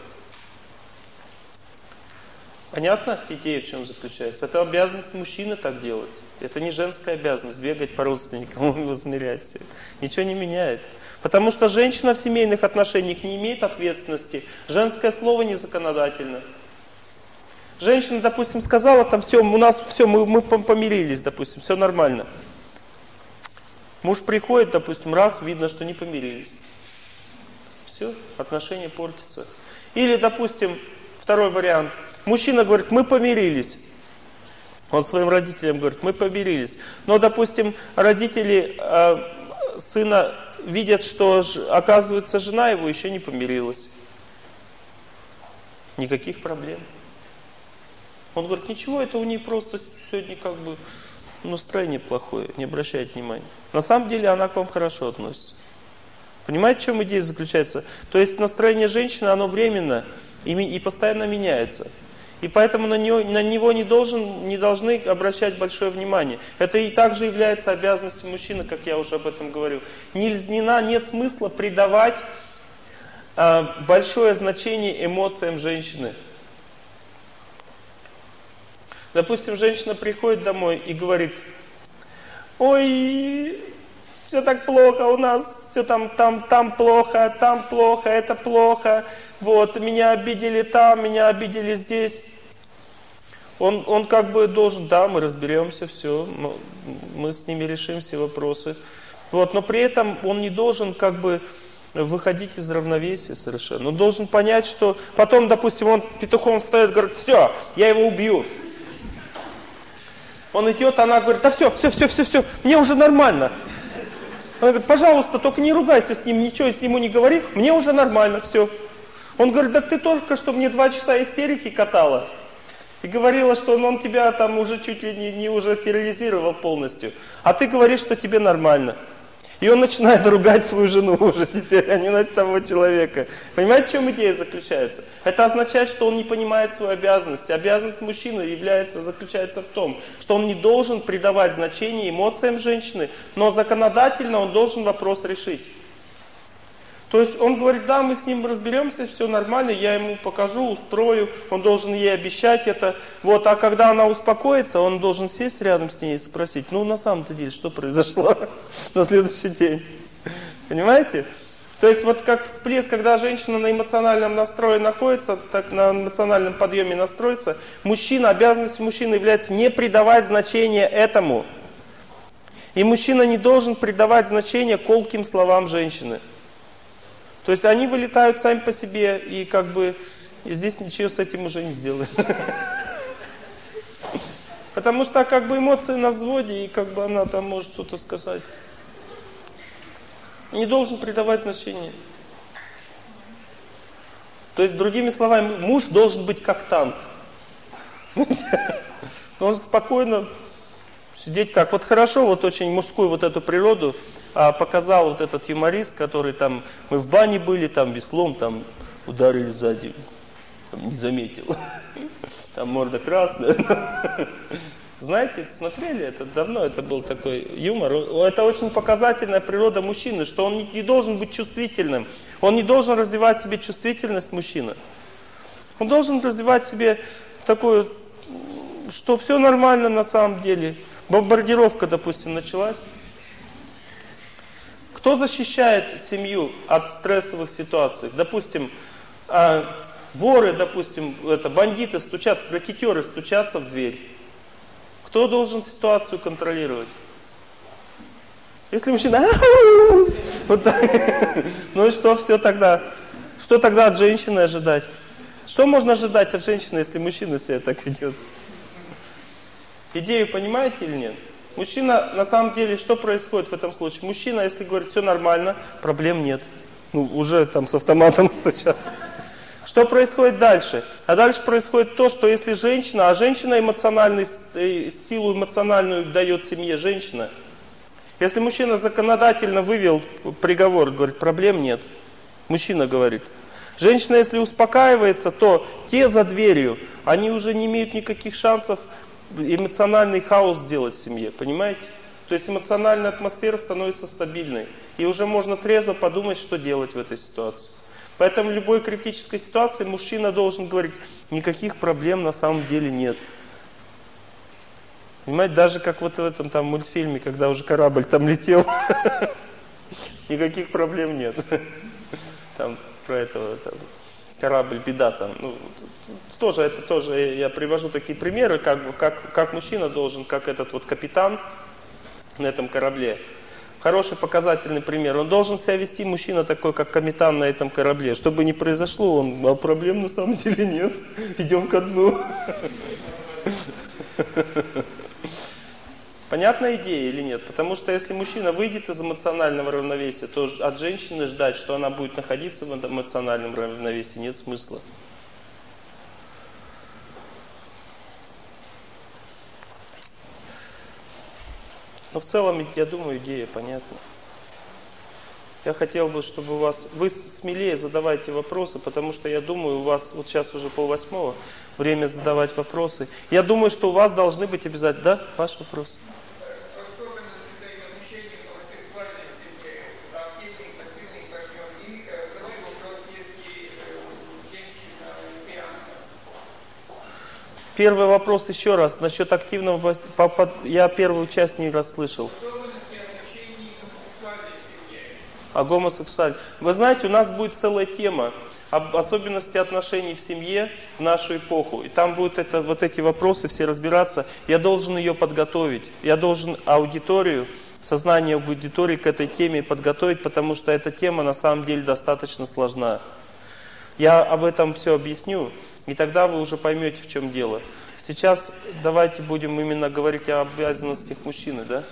Понятно идея, в чем заключается? Это обязанность мужчины так делать. Это не женская обязанность, бегать по родственникам и возмерять все. Ничего не меняет. Потому что женщина в семейных отношениях не имеет ответственности. Женское слово не законодательно. Женщина, допустим, сказала, там все, у нас все, мы, мы помирились, допустим, все нормально. Муж приходит, допустим, раз, видно, что не помирились. Все, отношения портятся. Или, допустим, второй вариант. Мужчина говорит, мы помирились. Он своим родителям говорит, мы помирились. Но, допустим, родители э, сына видят, что, оказывается, жена его еще не помирилась. Никаких проблем. Он говорит, ничего, это у нее просто сегодня как бы... настроение плохое, не обращайте внимания. На самом деле она к вам хорошо относится. Понимаете, в чем идея заключается? То есть настроение женщины, оно временно и, и постоянно меняется. И поэтому на него, на него не, должен, не должны обращать большое внимание. Это и также является обязанностью мужчины, как я уже об этом говорил. Нельзя, нет смысла придавать э, большое значение эмоциям женщины. Допустим, женщина приходит домой и говорит, ой, все так плохо у нас, все там, там, там плохо, там плохо, это плохо, вот, меня обидели там, меня обидели здесь. Он, он как бы должен, да, мы разберемся, все, мы с ними решим все вопросы. Вот, но при этом он не должен как бы выходить из равновесия совершенно. Он должен понять, что потом, допустим, он петухом встает и говорит, все, я его убью. Он идет, она говорит, да все, все, все, все, все, мне уже нормально. Она говорит, пожалуйста, только не ругайся с ним, ничего ему не говори, мне уже нормально, все. Он говорит, да ты только что мне два часа истерики катала. И говорила, что он, он тебя там уже чуть ли не, не уже терроризировал полностью. А ты говоришь, что тебе нормально. И он начинает ругать свою жену уже теперь, а не на того человека. Понимаете, в чем идея заключается? Это означает, что он не понимает свою обязанность. Обязанность мужчины является, заключается в том, что он не должен придавать значение эмоциям женщины, но законодательно он должен вопрос решить. То есть он говорит, да, мы с ним разберемся, все нормально, я ему покажу, устрою, он должен ей обещать это. Вот, а когда она успокоится, он должен сесть рядом с ней и спросить, ну на самом-то деле, что произошло на следующий день. Понимаете? То есть вот как всплеск, когда женщина на эмоциональном настрое находится, так на эмоциональном подъеме настроится, мужчина, обязанностью мужчины является не придавать значения этому. И мужчина не должен придавать значения колким словам женщины. То есть они вылетают сами по себе, и как бы и здесь ничего с этим уже не сделаешь. Потому что как бы эмоции на взводе, и как бы она там может что-то сказать. Не должен придавать значения. То есть, другими словами, муж должен быть как танк. Должен спокойно сидеть как. Вот хорошо, вот очень мужскую вот эту природу а, показал вот этот юморист, который там, мы в бане были, там веслом, там ударили сзади, там, не заметил. Там морда красная. Знаете, смотрели это давно, это был такой юмор. Это очень показательная природа мужчины, что он не должен быть чувствительным. Он не должен развивать в себе чувствительность мужчины. Он должен развивать в себе такую, что все нормально на самом деле. Бомбардировка, допустим, началась. Кто защищает семью от стрессовых ситуаций? Допустим, воры, допустим, это, бандиты стучатся, ракетёры стучатся в дверь. Кто должен ситуацию контролировать? Если мужчина... Вот так. Ну и что, все тогда? Что тогда от женщины ожидать? Что можно ожидать от женщины, если мужчина себя так ведет? Идею понимаете или нет? Мужчина, на самом деле, что происходит в этом случае? Мужчина, если говорит, все нормально, проблем нет. Ну, уже там с автоматом стучат. Что происходит дальше? А дальше происходит то, что если женщина, а женщина эмоциональный, силу эмоциональную дает семье женщина. Если мужчина законодательно вывел приговор, говорит, проблем нет. Мужчина говорит. Женщина, если успокаивается, то те за дверью, они уже не имеют никаких шансов эмоциональный хаос сделать в семье, понимаете? То есть эмоциональная атмосфера становится стабильной. И уже можно трезво подумать, что делать в этой ситуации. Поэтому в любой критической ситуации мужчина должен говорить, никаких проблем на самом деле нет. Понимаете, даже как вот в этом там мультфильме, когда уже корабль там летел, никаких проблем нет. Там про этого там, корабль, беда там. Ну, тоже, это тоже я привожу такие примеры, как, как, как мужчина должен, как этот вот капитан на этом корабле. Хороший показательный пример. Он должен себя вести, мужчина такой, как капитан на этом корабле. Чтобы не произошло, он, а проблем на самом деле нет. Идем ко дну. Понятная идея или нет? Потому что если мужчина выйдет из эмоционального равновесия, то от женщины ждать, что она будет находиться в эмоциональном равновесии, нет смысла. Но в целом, я думаю, идея понятна. Я хотел бы, чтобы у вас... Вы смелее задавайте вопросы, потому что я думаю, у вас... Вот сейчас уже полвосьмого, время задавать вопросы. Я думаю, что у вас должны быть обязательно... Да? Ваш вопрос. Первый вопрос еще раз. Насчет активного... Я первую часть не расслышал. О гомосексуальности. Вы знаете, у нас будет целая тема об особенности отношений в семье в нашу эпоху. И там будут это, вот эти вопросы все разбираться. Я должен ее подготовить. Я должен аудиторию, сознание аудитории к этой теме подготовить, потому что эта тема на самом деле достаточно сложна. Я об этом все объясню, и тогда вы уже поймете, в чем дело. Сейчас давайте будем именно говорить о обязанностях мужчины, да?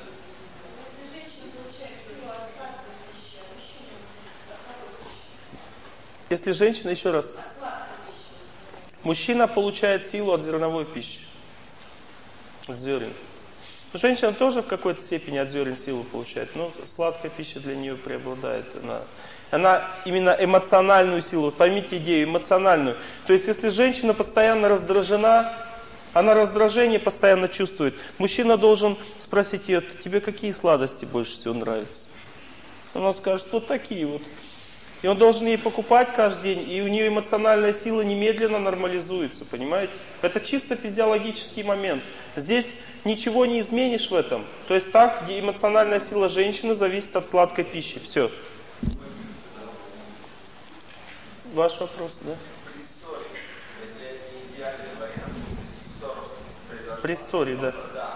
Если женщина, еще раз, мужчина получает силу от зерновой пищи, от зерен. Женщина тоже в какой-то степени от зерен силу получает, но сладкая пища для нее преобладает. Она, она именно эмоциональную силу, вот поймите идею, эмоциональную. То есть если женщина постоянно раздражена, она раздражение постоянно чувствует. Мужчина должен спросить ее, тебе какие сладости больше всего нравятся? Она скажет, вот такие вот. И он должен ей покупать каждый день, и у нее эмоциональная сила немедленно нормализуется, понимаете? Это чисто физиологический момент. Здесь ничего не изменишь в этом. То есть так, где эмоциональная сила женщины зависит от сладкой пищи. Все. Ваш вопрос, да? При ссоре, да.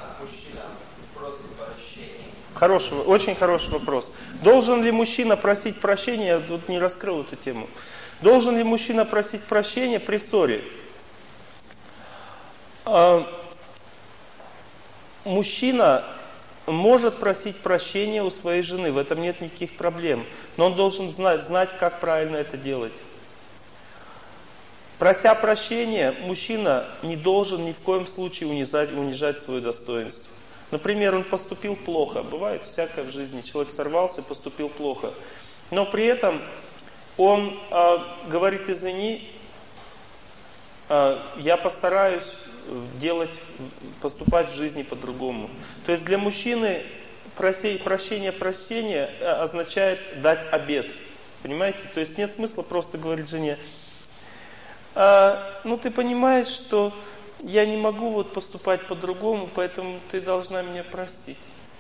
Хороший, очень хороший вопрос. Должен ли мужчина просить прощения? Я тут не раскрыл эту тему. Должен ли мужчина просить прощения при ссоре? А, мужчина может просить прощения у своей жены, в этом нет никаких проблем. Но он должен знать, знать, как правильно это делать. Прося прощения, мужчина не должен ни в коем случае унижать, унижать свое достоинство. Например, он поступил плохо. Бывает всякое в жизни. Человек сорвался и поступил плохо. Но при этом он э, говорит: извини, э, я постараюсь делать, поступать в жизни по-другому. То есть для мужчины прощение прощения означает дать обет. Понимаете? То есть нет смысла просто говорить жене: а, ну ты понимаешь, что я не могу вот поступать по-другому, поэтому ты должна меня простить.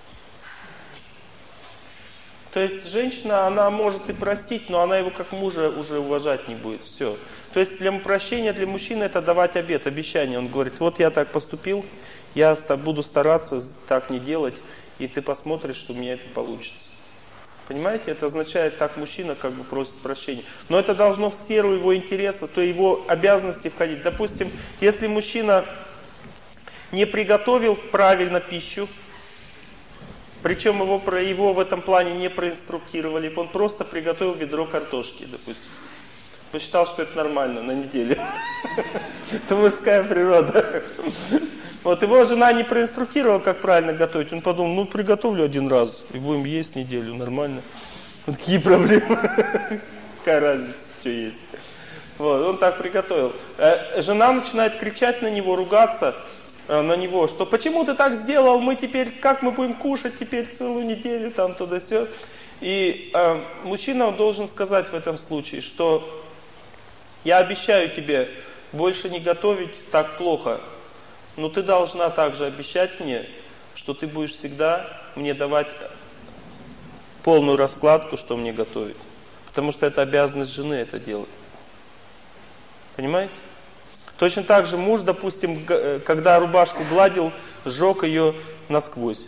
То есть женщина, она может и простить, но она его как мужа уже уважать не будет. Все. То есть для прощения для мужчины это давать обет, обещание. Он говорит: вот я так поступил, я буду стараться так не делать, и ты посмотришь, что у меня это получится. Понимаете, это означает, так мужчина как бы просит прощения. Но это должно в сферу его интереса, то его обязанности входить. Допустим, если мужчина не приготовил правильно пищу, причем его, его в этом плане не проинструктировали, он просто приготовил ведро картошки, допустим. Посчитал, что это нормально на неделю. Это мужская природа. Вот его жена не проинструктировала, как правильно готовить. Он подумал: ну приготовлю один раз и будем есть неделю, нормально. Вот какие проблемы? Какая разница, что есть. Вот, он так приготовил. Жена начинает кричать на него, ругаться на него, что почему ты так сделал, мы теперь, как мы будем кушать теперь целую неделю, там туда-сё. И э, мужчина он должен сказать в этом случае, что я обещаю тебе больше не готовить так плохо. Но ты должна также обещать мне, что ты будешь всегда мне давать полную раскладку, что мне готовить. Потому что это обязанность жены это делать. Понимаете? Точно так же муж, допустим, когда рубашку гладил, сжег ее насквозь.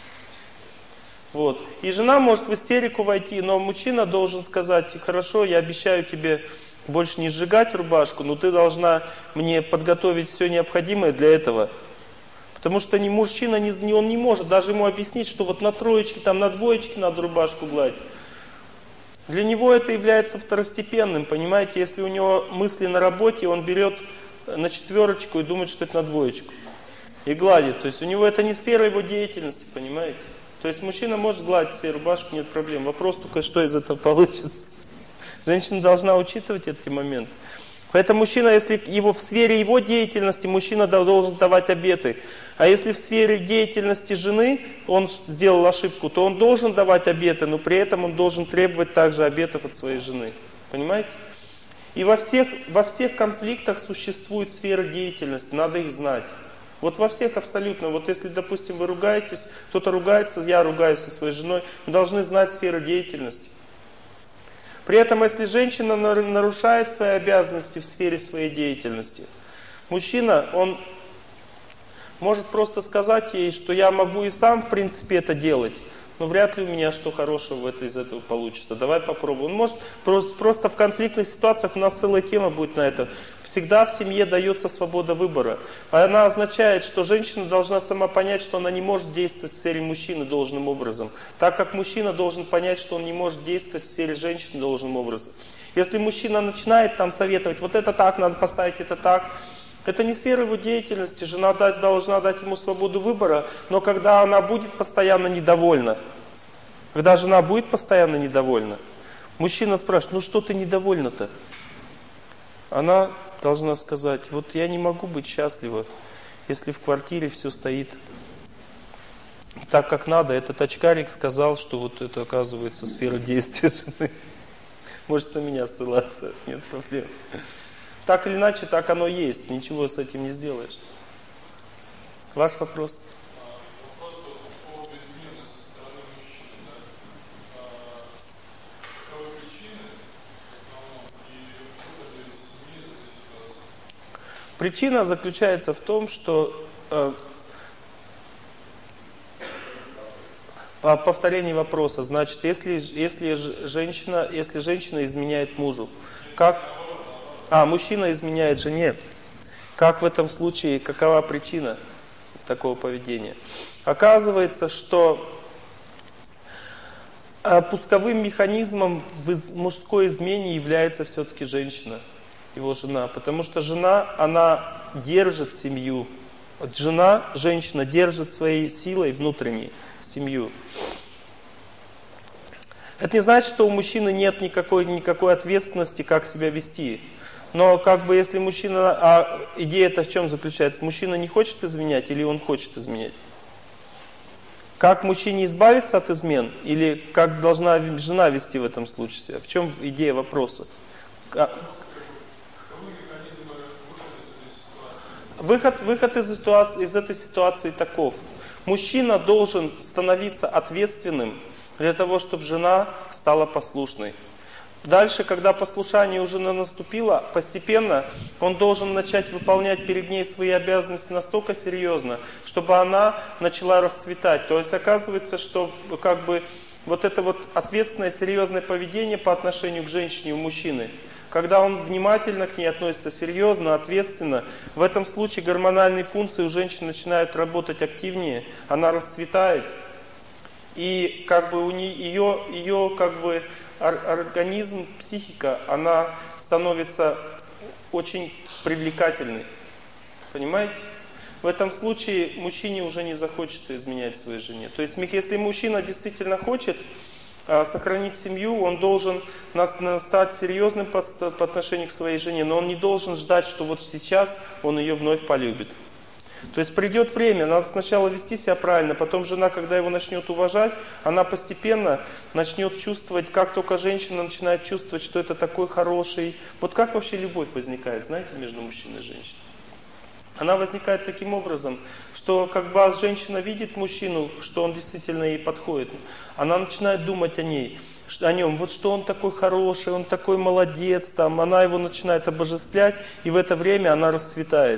Вот. И жена может в истерику войти, но мужчина должен сказать: хорошо, я обещаю тебе больше не сжигать рубашку, но ты должна мне подготовить все необходимое для этого. Потому что ни мужчина, ни, он не может даже ему объяснить, что вот на троечке, там на двоечке надо рубашку гладить. Для него это является второстепенным, понимаете? Если у него мысли на работе, он берет на четверочку и думает, что это на двоечку. И гладит. То есть у него это не сфера его деятельности, понимаете? То есть мужчина может гладить себе рубашку, нет проблем. Вопрос только, что из этого получится. Женщина должна учитывать эти моменты. Поэтому мужчина, если его в сфере его деятельности, мужчина должен давать обеты. А если в сфере деятельности жены он сделал ошибку, то он должен давать обеты, но при этом он должен требовать также обетов от своей жены. Понимаете? И во всех, во всех конфликтах существует сфера деятельности, надо их знать. Вот во всех абсолютно. Вот если, допустим, вы ругаетесь, кто-то ругается, я ругаюсь со своей женой, мы должны знать сферу деятельности. При этом, если женщина нарушает свои обязанности в сфере своей деятельности, мужчина, он может просто сказать ей, что я могу и сам, в принципе, это делать, но вряд ли у меня что хорошего в это, из этого получится. Давай попробуем. Он может просто, просто в конфликтных ситуациях, у нас целая тема будет на это. Всегда в семье дается свобода выбора. Она означает, что женщина должна сама понять, что она не может действовать в сфере мужчины должным образом. Так как мужчина должен понять, что он не может действовать в сфере женщины должным образом. Если мужчина начинает там советовать, вот это так, надо поставить это так, это не сфера его деятельности, жена должна дать ему свободу выбора, но когда она будет постоянно недовольна, когда жена будет постоянно недовольна, мужчина спрашивает: ну что ты недовольна-то? Она должна сказать: вот я не могу быть счастлива, если в квартире все стоит так, как надо. Этот очкарик сказал, что вот это оказывается сфера действия жены. Может на меня ссылаться, нет проблем. Так или иначе, так оно есть, ничего с этим не сделаешь. Ваш вопрос? Вопрос по поводу измены со стороны мужчины. Да? Каковы причины в основном и Причина заключается в том, что э, повторение вопроса. Значит, если, если, женщина, если женщина изменяет мужу, как... А, мужчина изменяет жене. Как в этом случае, какова причина такого поведения? Оказывается, что пусковым механизмом в мужской измене является все-таки женщина, его жена. Потому что жена, она держит семью. Вот жена, женщина держит своей силой внутренней семью. Это не значит, что у мужчины нет никакой, никакой ответственности, как себя вести. Но как бы если мужчина... А идея-то в чем заключается? Мужчина не хочет изменять или он хочет изменять? Как мужчине избавиться от измен? Или как должна жена вести в этом случае? В чем идея вопроса? Выход, выход из, ситуации, из этой ситуации таков. Мужчина должен становиться ответственным для того, чтобы жена стала послушной. Дальше, когда послушание уже наступило, постепенно он должен начать выполнять перед ней свои обязанности настолько серьезно, чтобы она начала расцветать. То есть оказывается, что как бы вот это вот ответственное, серьезное поведение по отношению к женщине у мужчины, когда он внимательно к ней относится, серьезно, ответственно, в этом случае гормональные функции у женщины начинают работать активнее, она расцветает. И как бы у нее, ее, ее как бы организм, психика, она становится очень привлекательной. Понимаете? В этом случае мужчине уже не захочется изменять своей жене. То есть если мужчина действительно хочет а, сохранить семью, он должен на, на, стать серьезным по, по отношению к своей жене, но он не должен ждать, что вот сейчас он ее вновь полюбит. То есть придет время, надо сначала вести себя правильно, потом жена, когда его начнет уважать, она постепенно начнет чувствовать, как только женщина начинает чувствовать, что это такой хороший. Вот как вообще любовь возникает, знаете, между мужчиной и женщиной? Она возникает таким образом, что когда женщина видит мужчину, что он действительно ей подходит, она начинает думать о ней, о нем, вот что он такой хороший, он такой молодец, там, она его начинает обожествлять, и в это время она расцветает.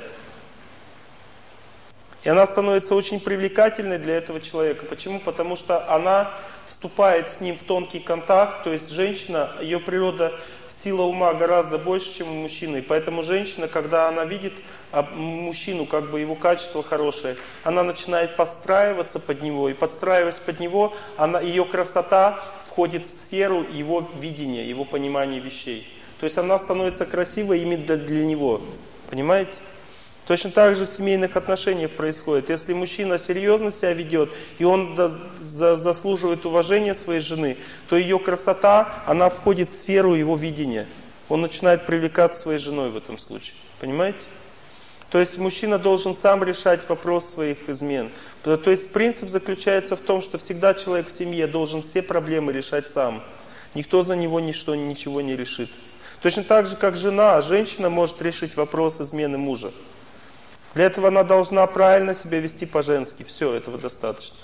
И она становится очень привлекательной для этого человека. Почему? Потому что она вступает с ним в тонкий контакт, то есть женщина, ее природа, сила ума гораздо больше, чем у мужчины. И поэтому женщина, когда она видит мужчину, как бы его качество хорошее, она начинает подстраиваться под него. И подстраиваясь под него, она, ее красота входит в сферу его видения, его понимания вещей. То есть она становится красивой именно для, для него. Понимаете? Точно так же в семейных отношениях происходит. Если мужчина серьезно себя ведет, и он заслуживает уважения своей жены, то ее красота, она входит в сферу его видения. Он начинает привлекаться своей женой в этом случае. Понимаете? То есть мужчина должен сам решать вопрос своих измен. То есть принцип заключается в том, что всегда человек в семье должен все проблемы решать сам. Никто за него ничто, ничего не решит. Точно так же, как жена, женщина может решить вопрос измены мужа. Для этого она должна правильно себя вести по-женски. Все, этого достаточно.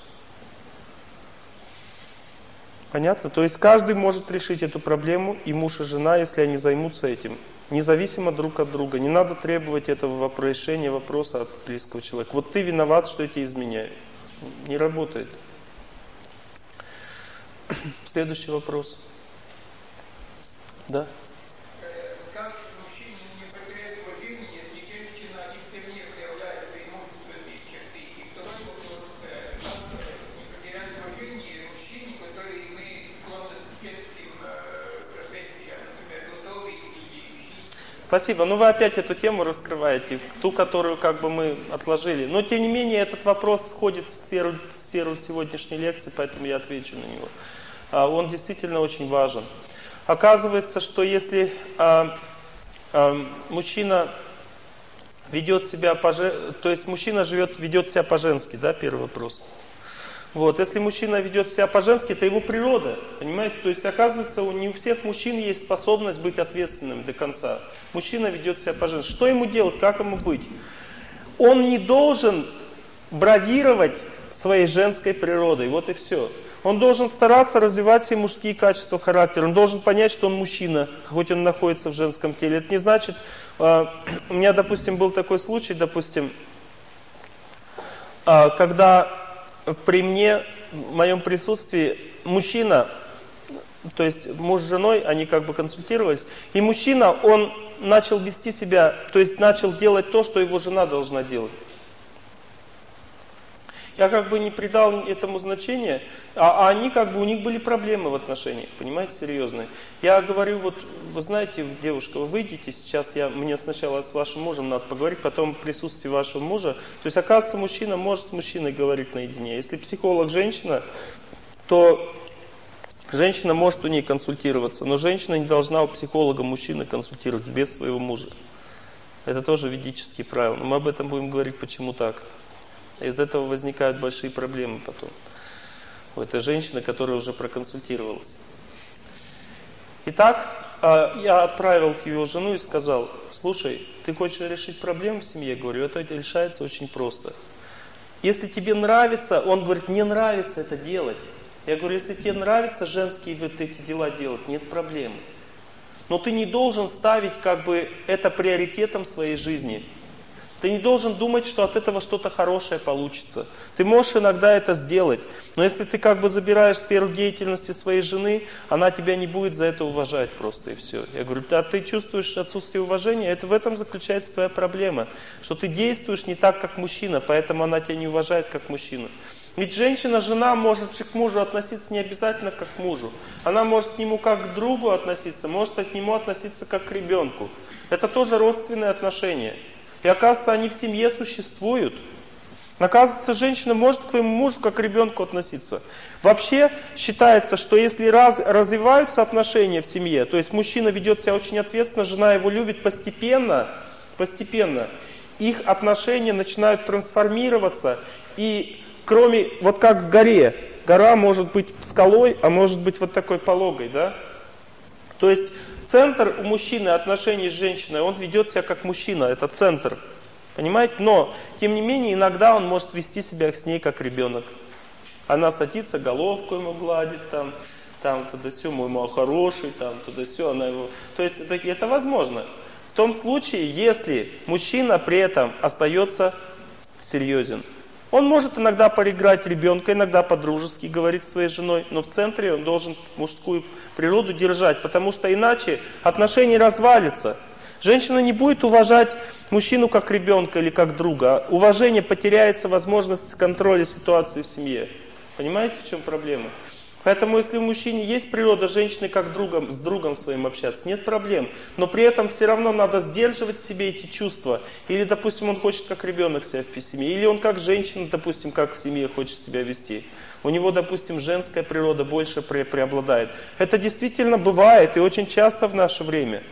Понятно? То есть каждый может решить эту проблему, и муж, и жена, если они займутся этим. Независимо друг от друга. Не надо требовать этого решения вопроса от близкого человека. Вот ты виноват, что я тебе изменяю. Не работает. Следующий вопрос. Да? Спасибо. Ну вы опять эту тему раскрываете, ту, которую как бы мы отложили. Но тем не менее этот вопрос входит в сферу, в сферу сегодняшней лекции, поэтому я отвечу на него. А, он действительно очень важен. Оказывается, что если а, а, мужчина ведет себя по-женски, то есть мужчина живет, ведет себя по-женски, да, первый вопрос. Вот, если мужчина ведет себя по-женски, это его природа, понимаете? То есть, оказывается, не у всех мужчин есть способность быть ответственным до конца. Мужчина ведет себя по-женски. Что ему делать, как ему быть? Он не должен бравировать своей женской природой, вот и все. Он должен стараться развивать все мужские качества характера. Он должен понять, что он мужчина, хоть он находится в женском теле. Это не значит... Э, у меня, допустим, был такой случай, допустим, э, когда при мне, в моем присутствии, мужчина, то есть муж с женой, они как бы консультировались, и мужчина, он начал вести себя, то есть начал делать то, что его жена должна делать. Я как бы не придал этому значения, а, а они как бы, у них были проблемы в отношениях, понимаете, серьезные. Я говорю, вот, вы знаете, девушка, вы выйдите сейчас, я, мне сначала с вашим мужем надо поговорить, потом в присутствии вашего мужа. То есть, оказывается, мужчина может с мужчиной говорить наедине. Если психолог женщина, то женщина может у ней консультироваться, но женщина не должна у психолога мужчины консультировать без своего мужа. Это тоже ведические правила, но мы об этом будем говорить, почему так. Из этого возникают большие проблемы потом. У этой женщины, которая уже проконсультировалась. Итак, я отправил ее жену и сказал: слушай, ты хочешь решить проблему в семье? Говорю, это решается очень просто. Если тебе нравится, он говорит, мне нравится это делать. Я говорю, если тебе нравится женские вот эти дела делать, нет проблем. Но ты не должен ставить как бы это приоритетом в своей жизни. Ты не должен думать, что от этого что-то хорошее получится. Ты можешь иногда это сделать, но если ты как бы забираешь сферу деятельности своей жены, она тебя не будет за это уважать просто и все. Я говорю, а ты чувствуешь отсутствие уважения, это в этом заключается твоя проблема, что ты действуешь не так, как мужчина, поэтому она тебя не уважает, как мужчина. Ведь женщина, жена может к мужу относиться не обязательно как к мужу. Она может к нему как к другу относиться, может к нему относиться как к ребенку. Это тоже родственные отношения. И оказывается, они в семье существуют. Оказывается, женщина может к своему мужу как к ребенку относиться. Вообще считается, что если раз, развиваются отношения в семье, то есть мужчина ведет себя очень ответственно, жена его любит, постепенно, постепенно их отношения начинают трансформироваться. И кроме, вот как в горе, гора может быть скалой, а может быть вот такой пологой, да? То есть центр у мужчины отношений с женщиной, он ведет себя как мужчина, это центр. Понимаете? Но, тем не менее, иногда он может вести себя с ней как ребенок. Она садится, головку ему гладит, там, там, туда-сё, мой мой хороший, там, туда-сё, она его... То есть, это, это возможно. В том случае, если мужчина при этом остается серьезен. Он может иногда поиграть ребенка, иногда по-дружески говорить со своей женой, но в центре он должен мужскую природу держать, потому что иначе отношения развалятся. Женщина не будет уважать мужчину как ребенка или как друга. Уважение потеряется, возможность контроля ситуации в семье. Понимаете, в чем проблема? Поэтому, если у мужчины есть природа женщины как другом, с другом своим общаться, нет проблем. Но при этом все равно надо сдерживать в себе эти чувства. Или, допустим, он хочет как ребенок себя в семье, или он как женщина, допустим, как в семье хочет себя вести. У него, допустим, женская природа больше пре преобладает. Это действительно бывает и очень часто в наше время.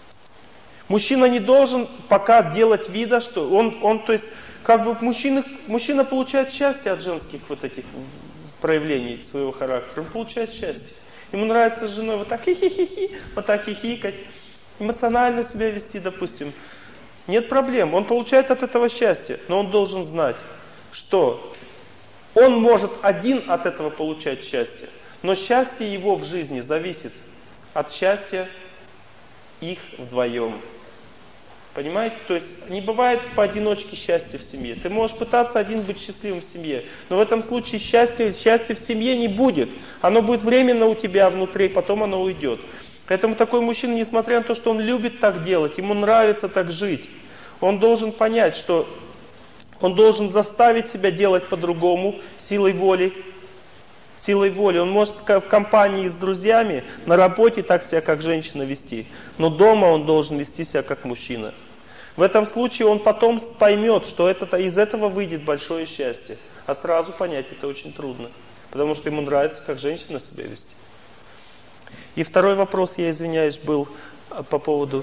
Мужчина не должен пока делать вида, что он, он то есть, как бы мужчина, мужчина получает счастье от женских вот этих проявлений своего характера. Он получает счастье. Ему нравится с женой вот так хи-хи-хи-хи, вот так хихикать, эмоционально себя вести, допустим. Нет проблем. Он получает от этого счастье. Но он должен знать, что он может один от этого получать счастье. Но счастье его в жизни зависит от счастья их вдвоем. Понимаете? То есть не бывает поодиночке счастья в семье. Ты можешь пытаться один быть счастливым в семье, но в этом случае счастья, счастья в семье не будет. Оно будет временно у тебя внутри, потом оно уйдет. Поэтому такой мужчина, несмотря на то, что он любит так делать, ему нравится так жить, он должен понять, что он должен заставить себя делать по-другому, силой воли. Силой воли. Он может в компании с друзьями, на работе так себя как женщина вести, но дома он должен вести себя как мужчина. В этом случае он потом поймет, что это, из этого выйдет большое счастье. А сразу понять это очень трудно, потому что ему нравится как женщина себя вести. И второй вопрос, я извиняюсь, был по поводу...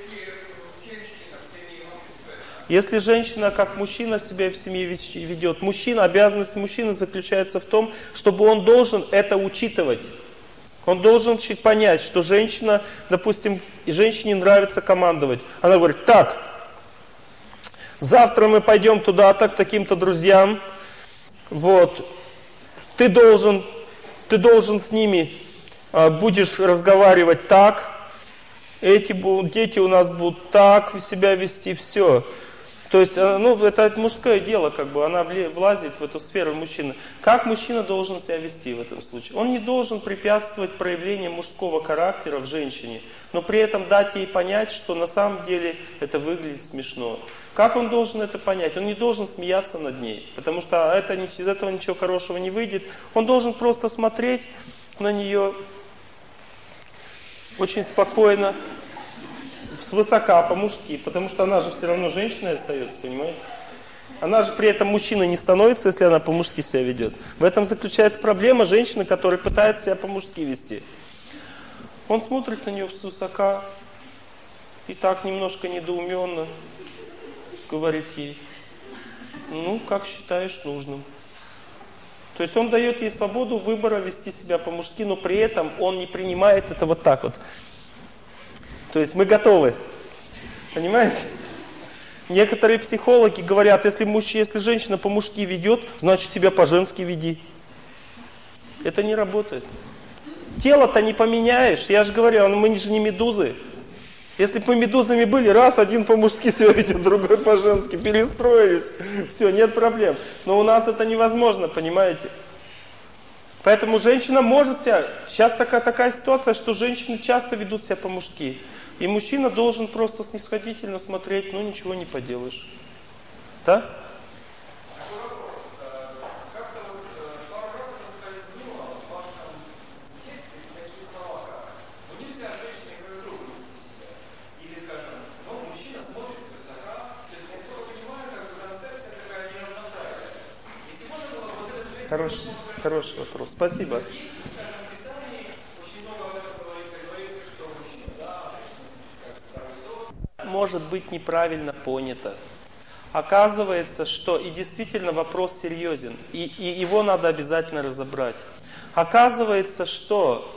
Если женщина как мужчина себя в семье ведет, мужчина, обязанность мужчины заключается в том, чтобы он должен это учитывать. Он должен понять, что женщина, допустим, женщине нравится командовать. Она говорит, так, завтра мы пойдем туда-то, к таким-то друзьям, вот, ты должен ты должен с ними, будешь разговаривать так, эти будут, дети у нас будут так себя вести, все. То есть, ну, это мужское дело, как бы, она влазит в эту сферу мужчины. Как мужчина должен себя вести в этом случае? Он не должен препятствовать проявлению мужского характера в женщине, но при этом дать ей понять, что на самом деле это выглядит смешно. Как он должен это понять? Он не должен смеяться над ней, потому что это, из этого ничего хорошего не выйдет. Он должен просто смотреть на нее очень спокойно, свысока, по-мужски, потому что она же все равно женщиной остается, понимаете? Она же при этом мужчиной не становится, если она по-мужски себя ведет. В этом заключается проблема женщины, которая пытается себя по-мужски вести. Он смотрит на нее свысока и так немножко недоуменно говорит ей: ну, как считаешь нужным. То есть он дает ей свободу выбора вести себя по-мужски, но при этом он не принимает это вот так вот. То есть мы готовы. Понимаете? Некоторые психологи говорят, если, муж, если женщина по-мужски ведет, значит себя по-женски веди. Это не работает. Тело-то не поменяешь. Я же говорю, мы же не медузы. Если бы мы медузами были, раз, один по-мужски себя ведет, другой по-женски, перестроились. Все, нет проблем. Но у нас это невозможно, понимаете? Поэтому женщина может себя... Сейчас такая, такая ситуация, что женщины часто ведут себя по-мужски. И мужчина должен просто снисходительно смотреть, ну ничего не поделаешь. Да? Хороший, хороший вопрос. Спасибо. Может быть неправильно понято. Оказывается, что и действительно вопрос серьезен, и, и его надо обязательно разобрать. Оказывается, что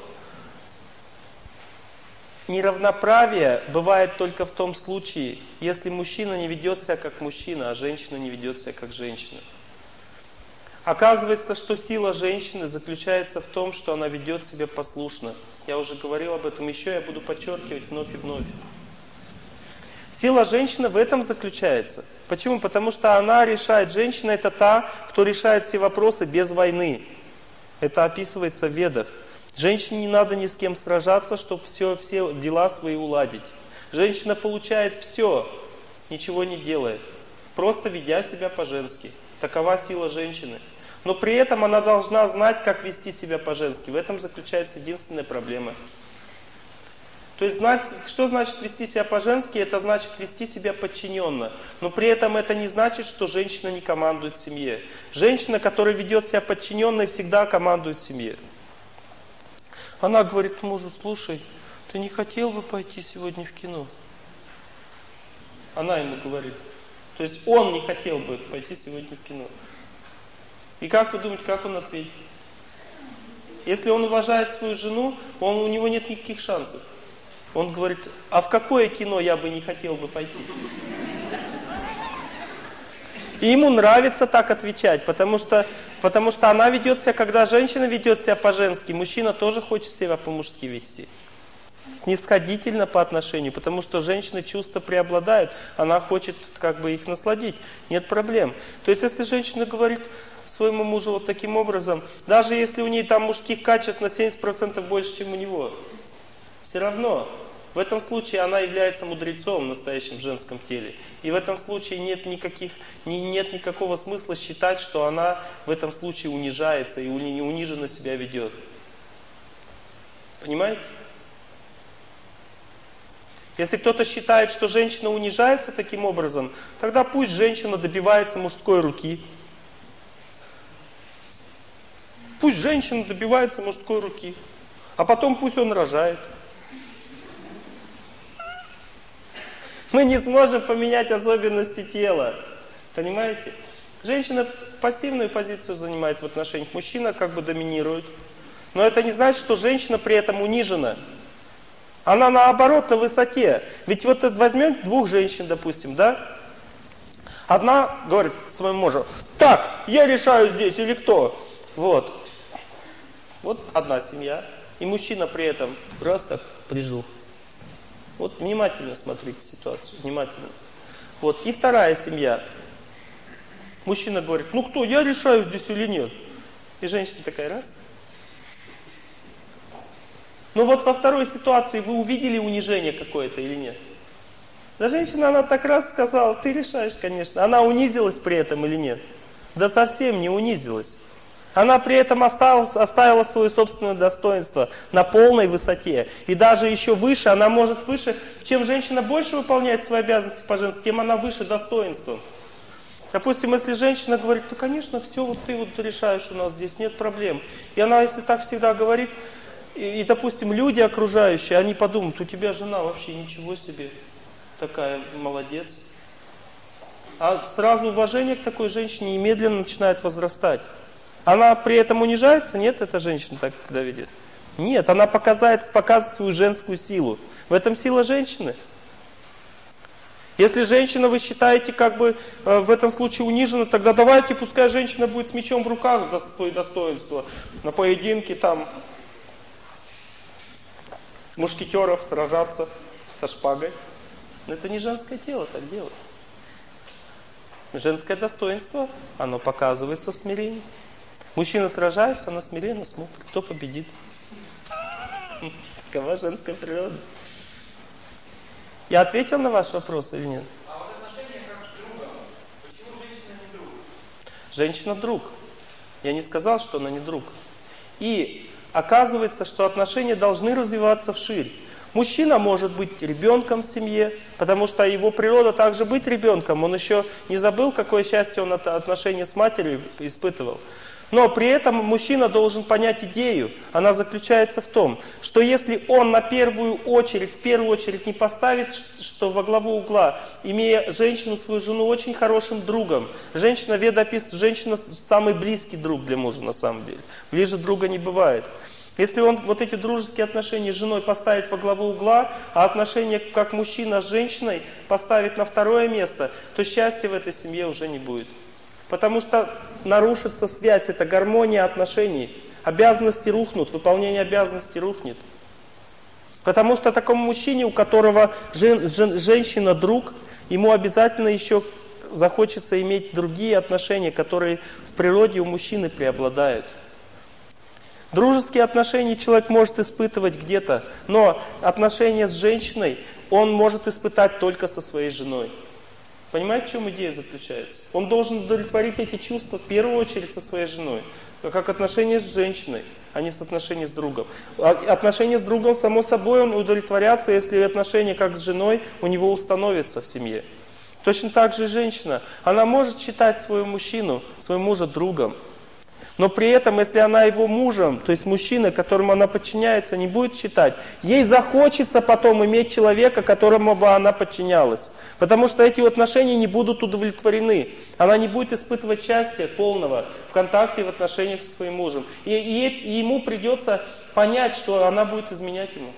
неравноправие бывает только в том случае, если мужчина не ведет себя как мужчина, а женщина не ведет себя как женщина. Оказывается, что сила женщины заключается в том, что она ведет себя послушно. Я уже говорил об этом, еще я буду подчеркивать вновь и вновь. Сила женщины в этом заключается. Почему? Потому что она решает, женщина это та, кто решает все вопросы без войны. Это описывается в Ведах. Женщине не надо ни с кем сражаться, чтобы все, все дела свои уладить. Женщина получает все, ничего не делает, просто ведя себя по-женски. Такова сила женщины. Но при этом она должна знать, как вести себя по-женски. В этом заключается единственная проблема. То есть знать, что значит вести себя по-женски, это значит вести себя подчиненно. Но при этом это не значит, что женщина не командует в семье. Женщина, которая ведет себя подчиненно, всегда командует в семье. Она говорит мужу: слушай, ты не хотел бы пойти сегодня в кино? Она ему говорит. То есть он не хотел бы пойти сегодня в кино. И как вы думаете, как он ответит? Если он уважает свою жену, он, у него нет никаких шансов. Он говорит: а в какое кино я бы не хотел бы пойти? И ему нравится так отвечать, потому что, потому что она ведет себя, когда женщина ведет себя по-женски, мужчина тоже хочет себя по-мужски вести. Снисходительно по отношению, потому что женщины чувства преобладают, она хочет как бы их насладить, нет проблем. То есть если женщина говорит своему мужу вот таким образом, даже если у нее там мужских качеств на семьдесят процентов больше, чем у него, все равно в этом случае она является мудрецом в настоящем женском теле. И в этом случае нет никаких, нет никакого смысла считать, что она в этом случае унижается и униженно себя ведет. Понимаете? Если кто-то считает, что женщина унижается таким образом, тогда пусть женщина добивается мужской руки. Пусть женщина добивается мужской руки, а потом пусть он рожает. Мы не сможем поменять особенности тела. Понимаете? Женщина пассивную позицию занимает в отношениях, мужчина как бы доминирует. Но это не значит, что женщина при этом унижена. Она наоборот на высоте. Ведь вот возьмем двух женщин, допустим, да? Одна говорит своему мужу: так, я решаю здесь или кто? Вот. Вот одна семья, и мужчина при этом раз так прижух. Вот внимательно смотрите ситуацию, внимательно. Вот, и вторая семья. Мужчина говорит, ну кто, я решаю здесь или нет? И женщина такая, раз. Ну вот во второй ситуации вы увидели унижение какое-то или нет? Да женщина, она так раз сказала, ты решаешь, конечно. Она унизилась при этом или нет? Да совсем не унизилась. Она при этом осталась, оставила свое собственное достоинство на полной высоте. И даже еще выше, она может выше, чем женщина больше выполняет свои обязанности по-женски, тем она выше достоинством. Допустим, если женщина говорит, да конечно, все, вот ты вот решаешь у нас здесь, нет проблем. И она, если так всегда говорит, и, и допустим, люди окружающие, они подумают, у тебя жена вообще ничего себе, такая молодец. А сразу уважение к такой женщине немедленно начинает возрастать. Она при этом унижается? Нет, эта женщина так когда видит. Нет, она показывает, показывает свою женскую силу. В этом сила женщины. Если женщина, вы считаете, как бы э, в этом случае унижена, тогда давайте, пускай женщина будет с мечом в руках за свое достоинство. На поединке там мушкетеров сражаться со шпагой. Но это не женское тело так делает. Женское достоинство, оно показывается в смирении. Мужчины сражаются, она смиренно смотрит, кто победит. Такова женская природа. Я ответил на ваш вопрос или нет? А вот отношения как с другом. Почему женщина не друг? Женщина друг. Я не сказал, что она не друг. И оказывается, что отношения должны развиваться вширь. Мужчина может быть ребенком в семье, потому что его природа также быть ребенком. Он еще не забыл, какое счастье он от отношения с матерью испытывал. Но при этом мужчина должен понять идею. Она заключается в том, что если он на первую очередь, в первую очередь не поставит, что во главу угла, имея женщину, свою жену, очень хорошим другом. Женщина, Веда описывает, женщина самый близкий друг для мужа на самом деле. Ближе друга не бывает. Если он вот эти дружеские отношения с женой поставит во главу угла, а отношения как мужчина с женщиной поставит на второе место, то счастья в этой семье уже не будет. Потому что нарушится связь, это гармония отношений. Обязанности рухнут, выполнение обязанностей рухнет. Потому что такому мужчине, у которого жен, жен, женщина друг, ему обязательно еще захочется иметь другие отношения, которые в природе у мужчины преобладают. Дружеские отношения человек может испытывать где-то, но отношения с женщиной он может испытать только со своей женой. Понимаете, в чем идея заключается? Он должен удовлетворить эти чувства в первую очередь со своей женой. Как отношения с женщиной, а не с отношения с другом. Отношения с другом, само собой, он удовлетворятся, если отношения как с женой у него установятся в семье. Точно так же и женщина. Она может считать своего мужчину, своего мужа другом. Но при этом, если она его мужем, то есть мужчиной, которому она подчиняется, не будет считать, ей захочется потом иметь человека, которому бы она подчинялась. Потому что эти отношения не будут удовлетворены. Она не будет испытывать счастья полного в контакте, в отношениях со своим мужем. И, и, и ему придется понять, что она будет изменять ему.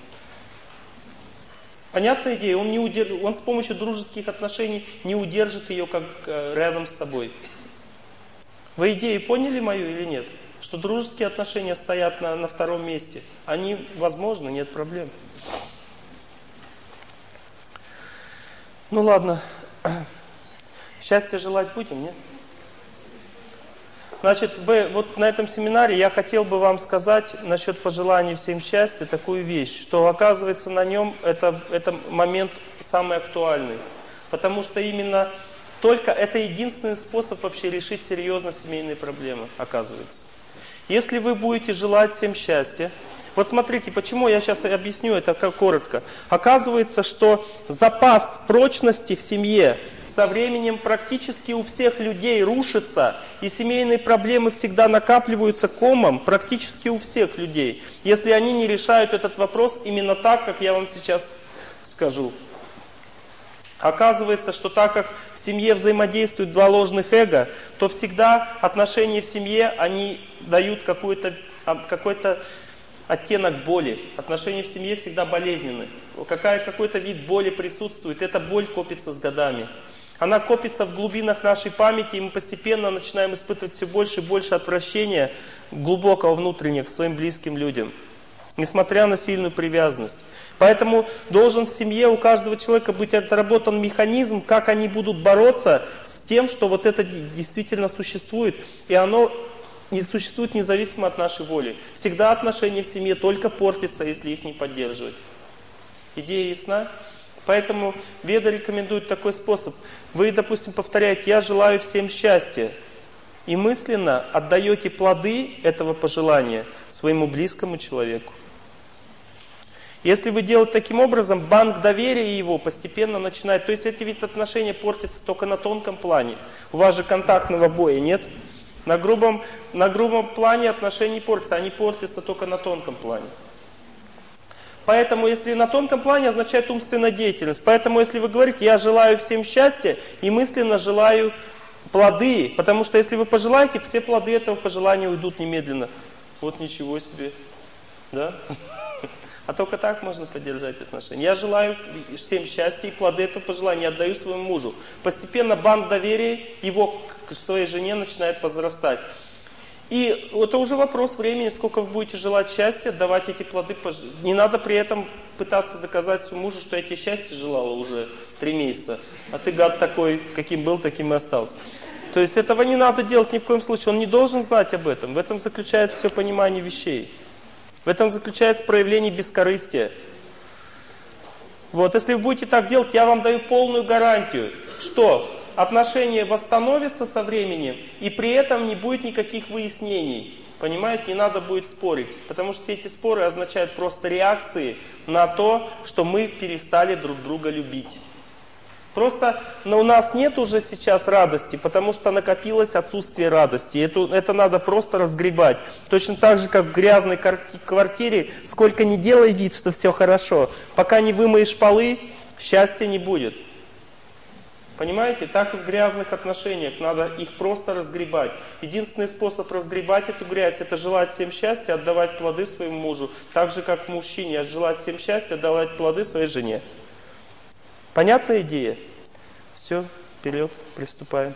Понятная идея? Он, не удерж... Он с помощью дружеских отношений не удержит ее как рядом с собой. Вы идею поняли мою или нет? Что дружеские отношения стоят на, на втором месте. Они возможны, нет проблем. Ну ладно. Счастья желать будем, нет? Значит, вы, вот на этом семинаре я хотел бы вам сказать насчет пожеланий всем счастья такую вещь, что оказывается на нем это, это момент самый актуальный. Потому что именно только это единственный способ вообще решить серьезно семейные проблемы, оказывается. Если вы будете желать всем счастья, вот смотрите, почему я сейчас объясню это как коротко. Оказывается, что запас прочности в семье со временем практически у всех людей рушится, и семейные проблемы всегда накапливаются комом практически у всех людей, если они не решают этот вопрос именно так, как я вам сейчас скажу. Оказывается, что так как в семье взаимодействуют два ложных эго, то всегда отношения в семье, они дают какой-то, какой-то оттенок боли. Отношения в семье всегда болезненны. Какая, какой-то вид боли присутствует, эта боль копится с годами. Она копится в глубинах нашей памяти, и мы постепенно начинаем испытывать все больше и больше отвращения глубокого внутреннего к своим близким людям, несмотря на сильную привязанность. Поэтому должен в семье у каждого человека быть отработан механизм, как они будут бороться с тем, что вот это действительно существует, и оно не существует независимо от нашей воли. Всегда отношения в семье только портятся, если их не поддерживать. Идея ясна? Поэтому Веда рекомендует такой способ. Вы, допустим, повторяете: «Я желаю всем счастья», и мысленно отдаете плоды этого пожелания своему близкому человеку. Если вы делаете таким образом, банк доверия его постепенно начинает... То есть эти ведь отношения портятся только на тонком плане. У вас же контактного боя нет. На грубом, на грубом плане отношения не портятся, они портятся только на тонком плане. Поэтому, если на тонком плане, означает умственная деятельность. Поэтому, если вы говорите: «Я желаю всем счастья», и мысленно желаю плоды, потому что если вы пожелаете, все плоды этого пожелания уйдут немедленно. Вот ничего себе. Да? А только так можно поддержать отношения. Я желаю всем счастья, и плоды этого пожелания отдаю своему мужу. Постепенно банк доверия его к своей жене начинает возрастать. И это уже вопрос времени, сколько вы будете желать счастья, давать эти плоды. Не надо при этом пытаться доказать своему мужу, что я тебе счастья желала уже три месяца, а ты, гад, такой, каким был, таким и остался. То есть этого не надо делать ни в коем случае. Он не должен знать об этом. В этом заключается все понимание вещей. В этом заключается проявление бескорыстия. Вот, если вы будете так делать, я вам даю полную гарантию, что отношения восстановятся со временем, и при этом не будет никаких выяснений. Понимаете, не надо будет спорить, потому что все эти споры означают просто реакции на то, что мы перестали друг друга любить. Просто но у нас нет уже сейчас радости, потому что накопилось отсутствие радости. Это, это надо просто разгребать. Точно так же, как в грязной квартире, сколько ни делай вид, что все хорошо, пока не вымоешь полы, счастья не будет. Понимаете? Так и в грязных отношениях. Надо их просто разгребать. Единственный способ разгребать эту грязь — это желать всем счастья, отдавать плоды своему мужу. Так же, как мужчине желать всем счастья, отдавать плоды своей жене. Понятная идея? Все, вперед, приступаем.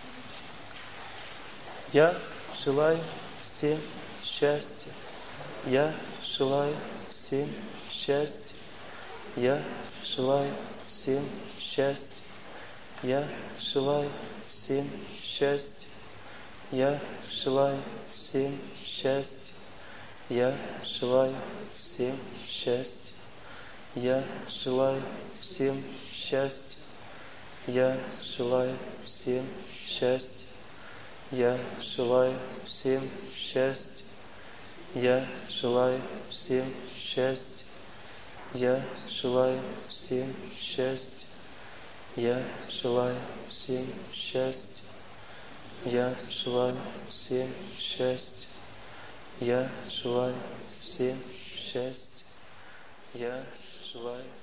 Я желаю всем счастья. Я желаю всем счастья. Я желаю всем счастья. Я желаю всем счастья. Я желаю всем счастья. Я желаю всем счастья. Я желаю всем счастья. Я желаю всем счастья. Я желаю всем счастья. Я желаю всем счастья. Я желаю всем счастья. Я желаю всем счастья. Я желаю всем счастья. Я желаю всем счастья. Я желаю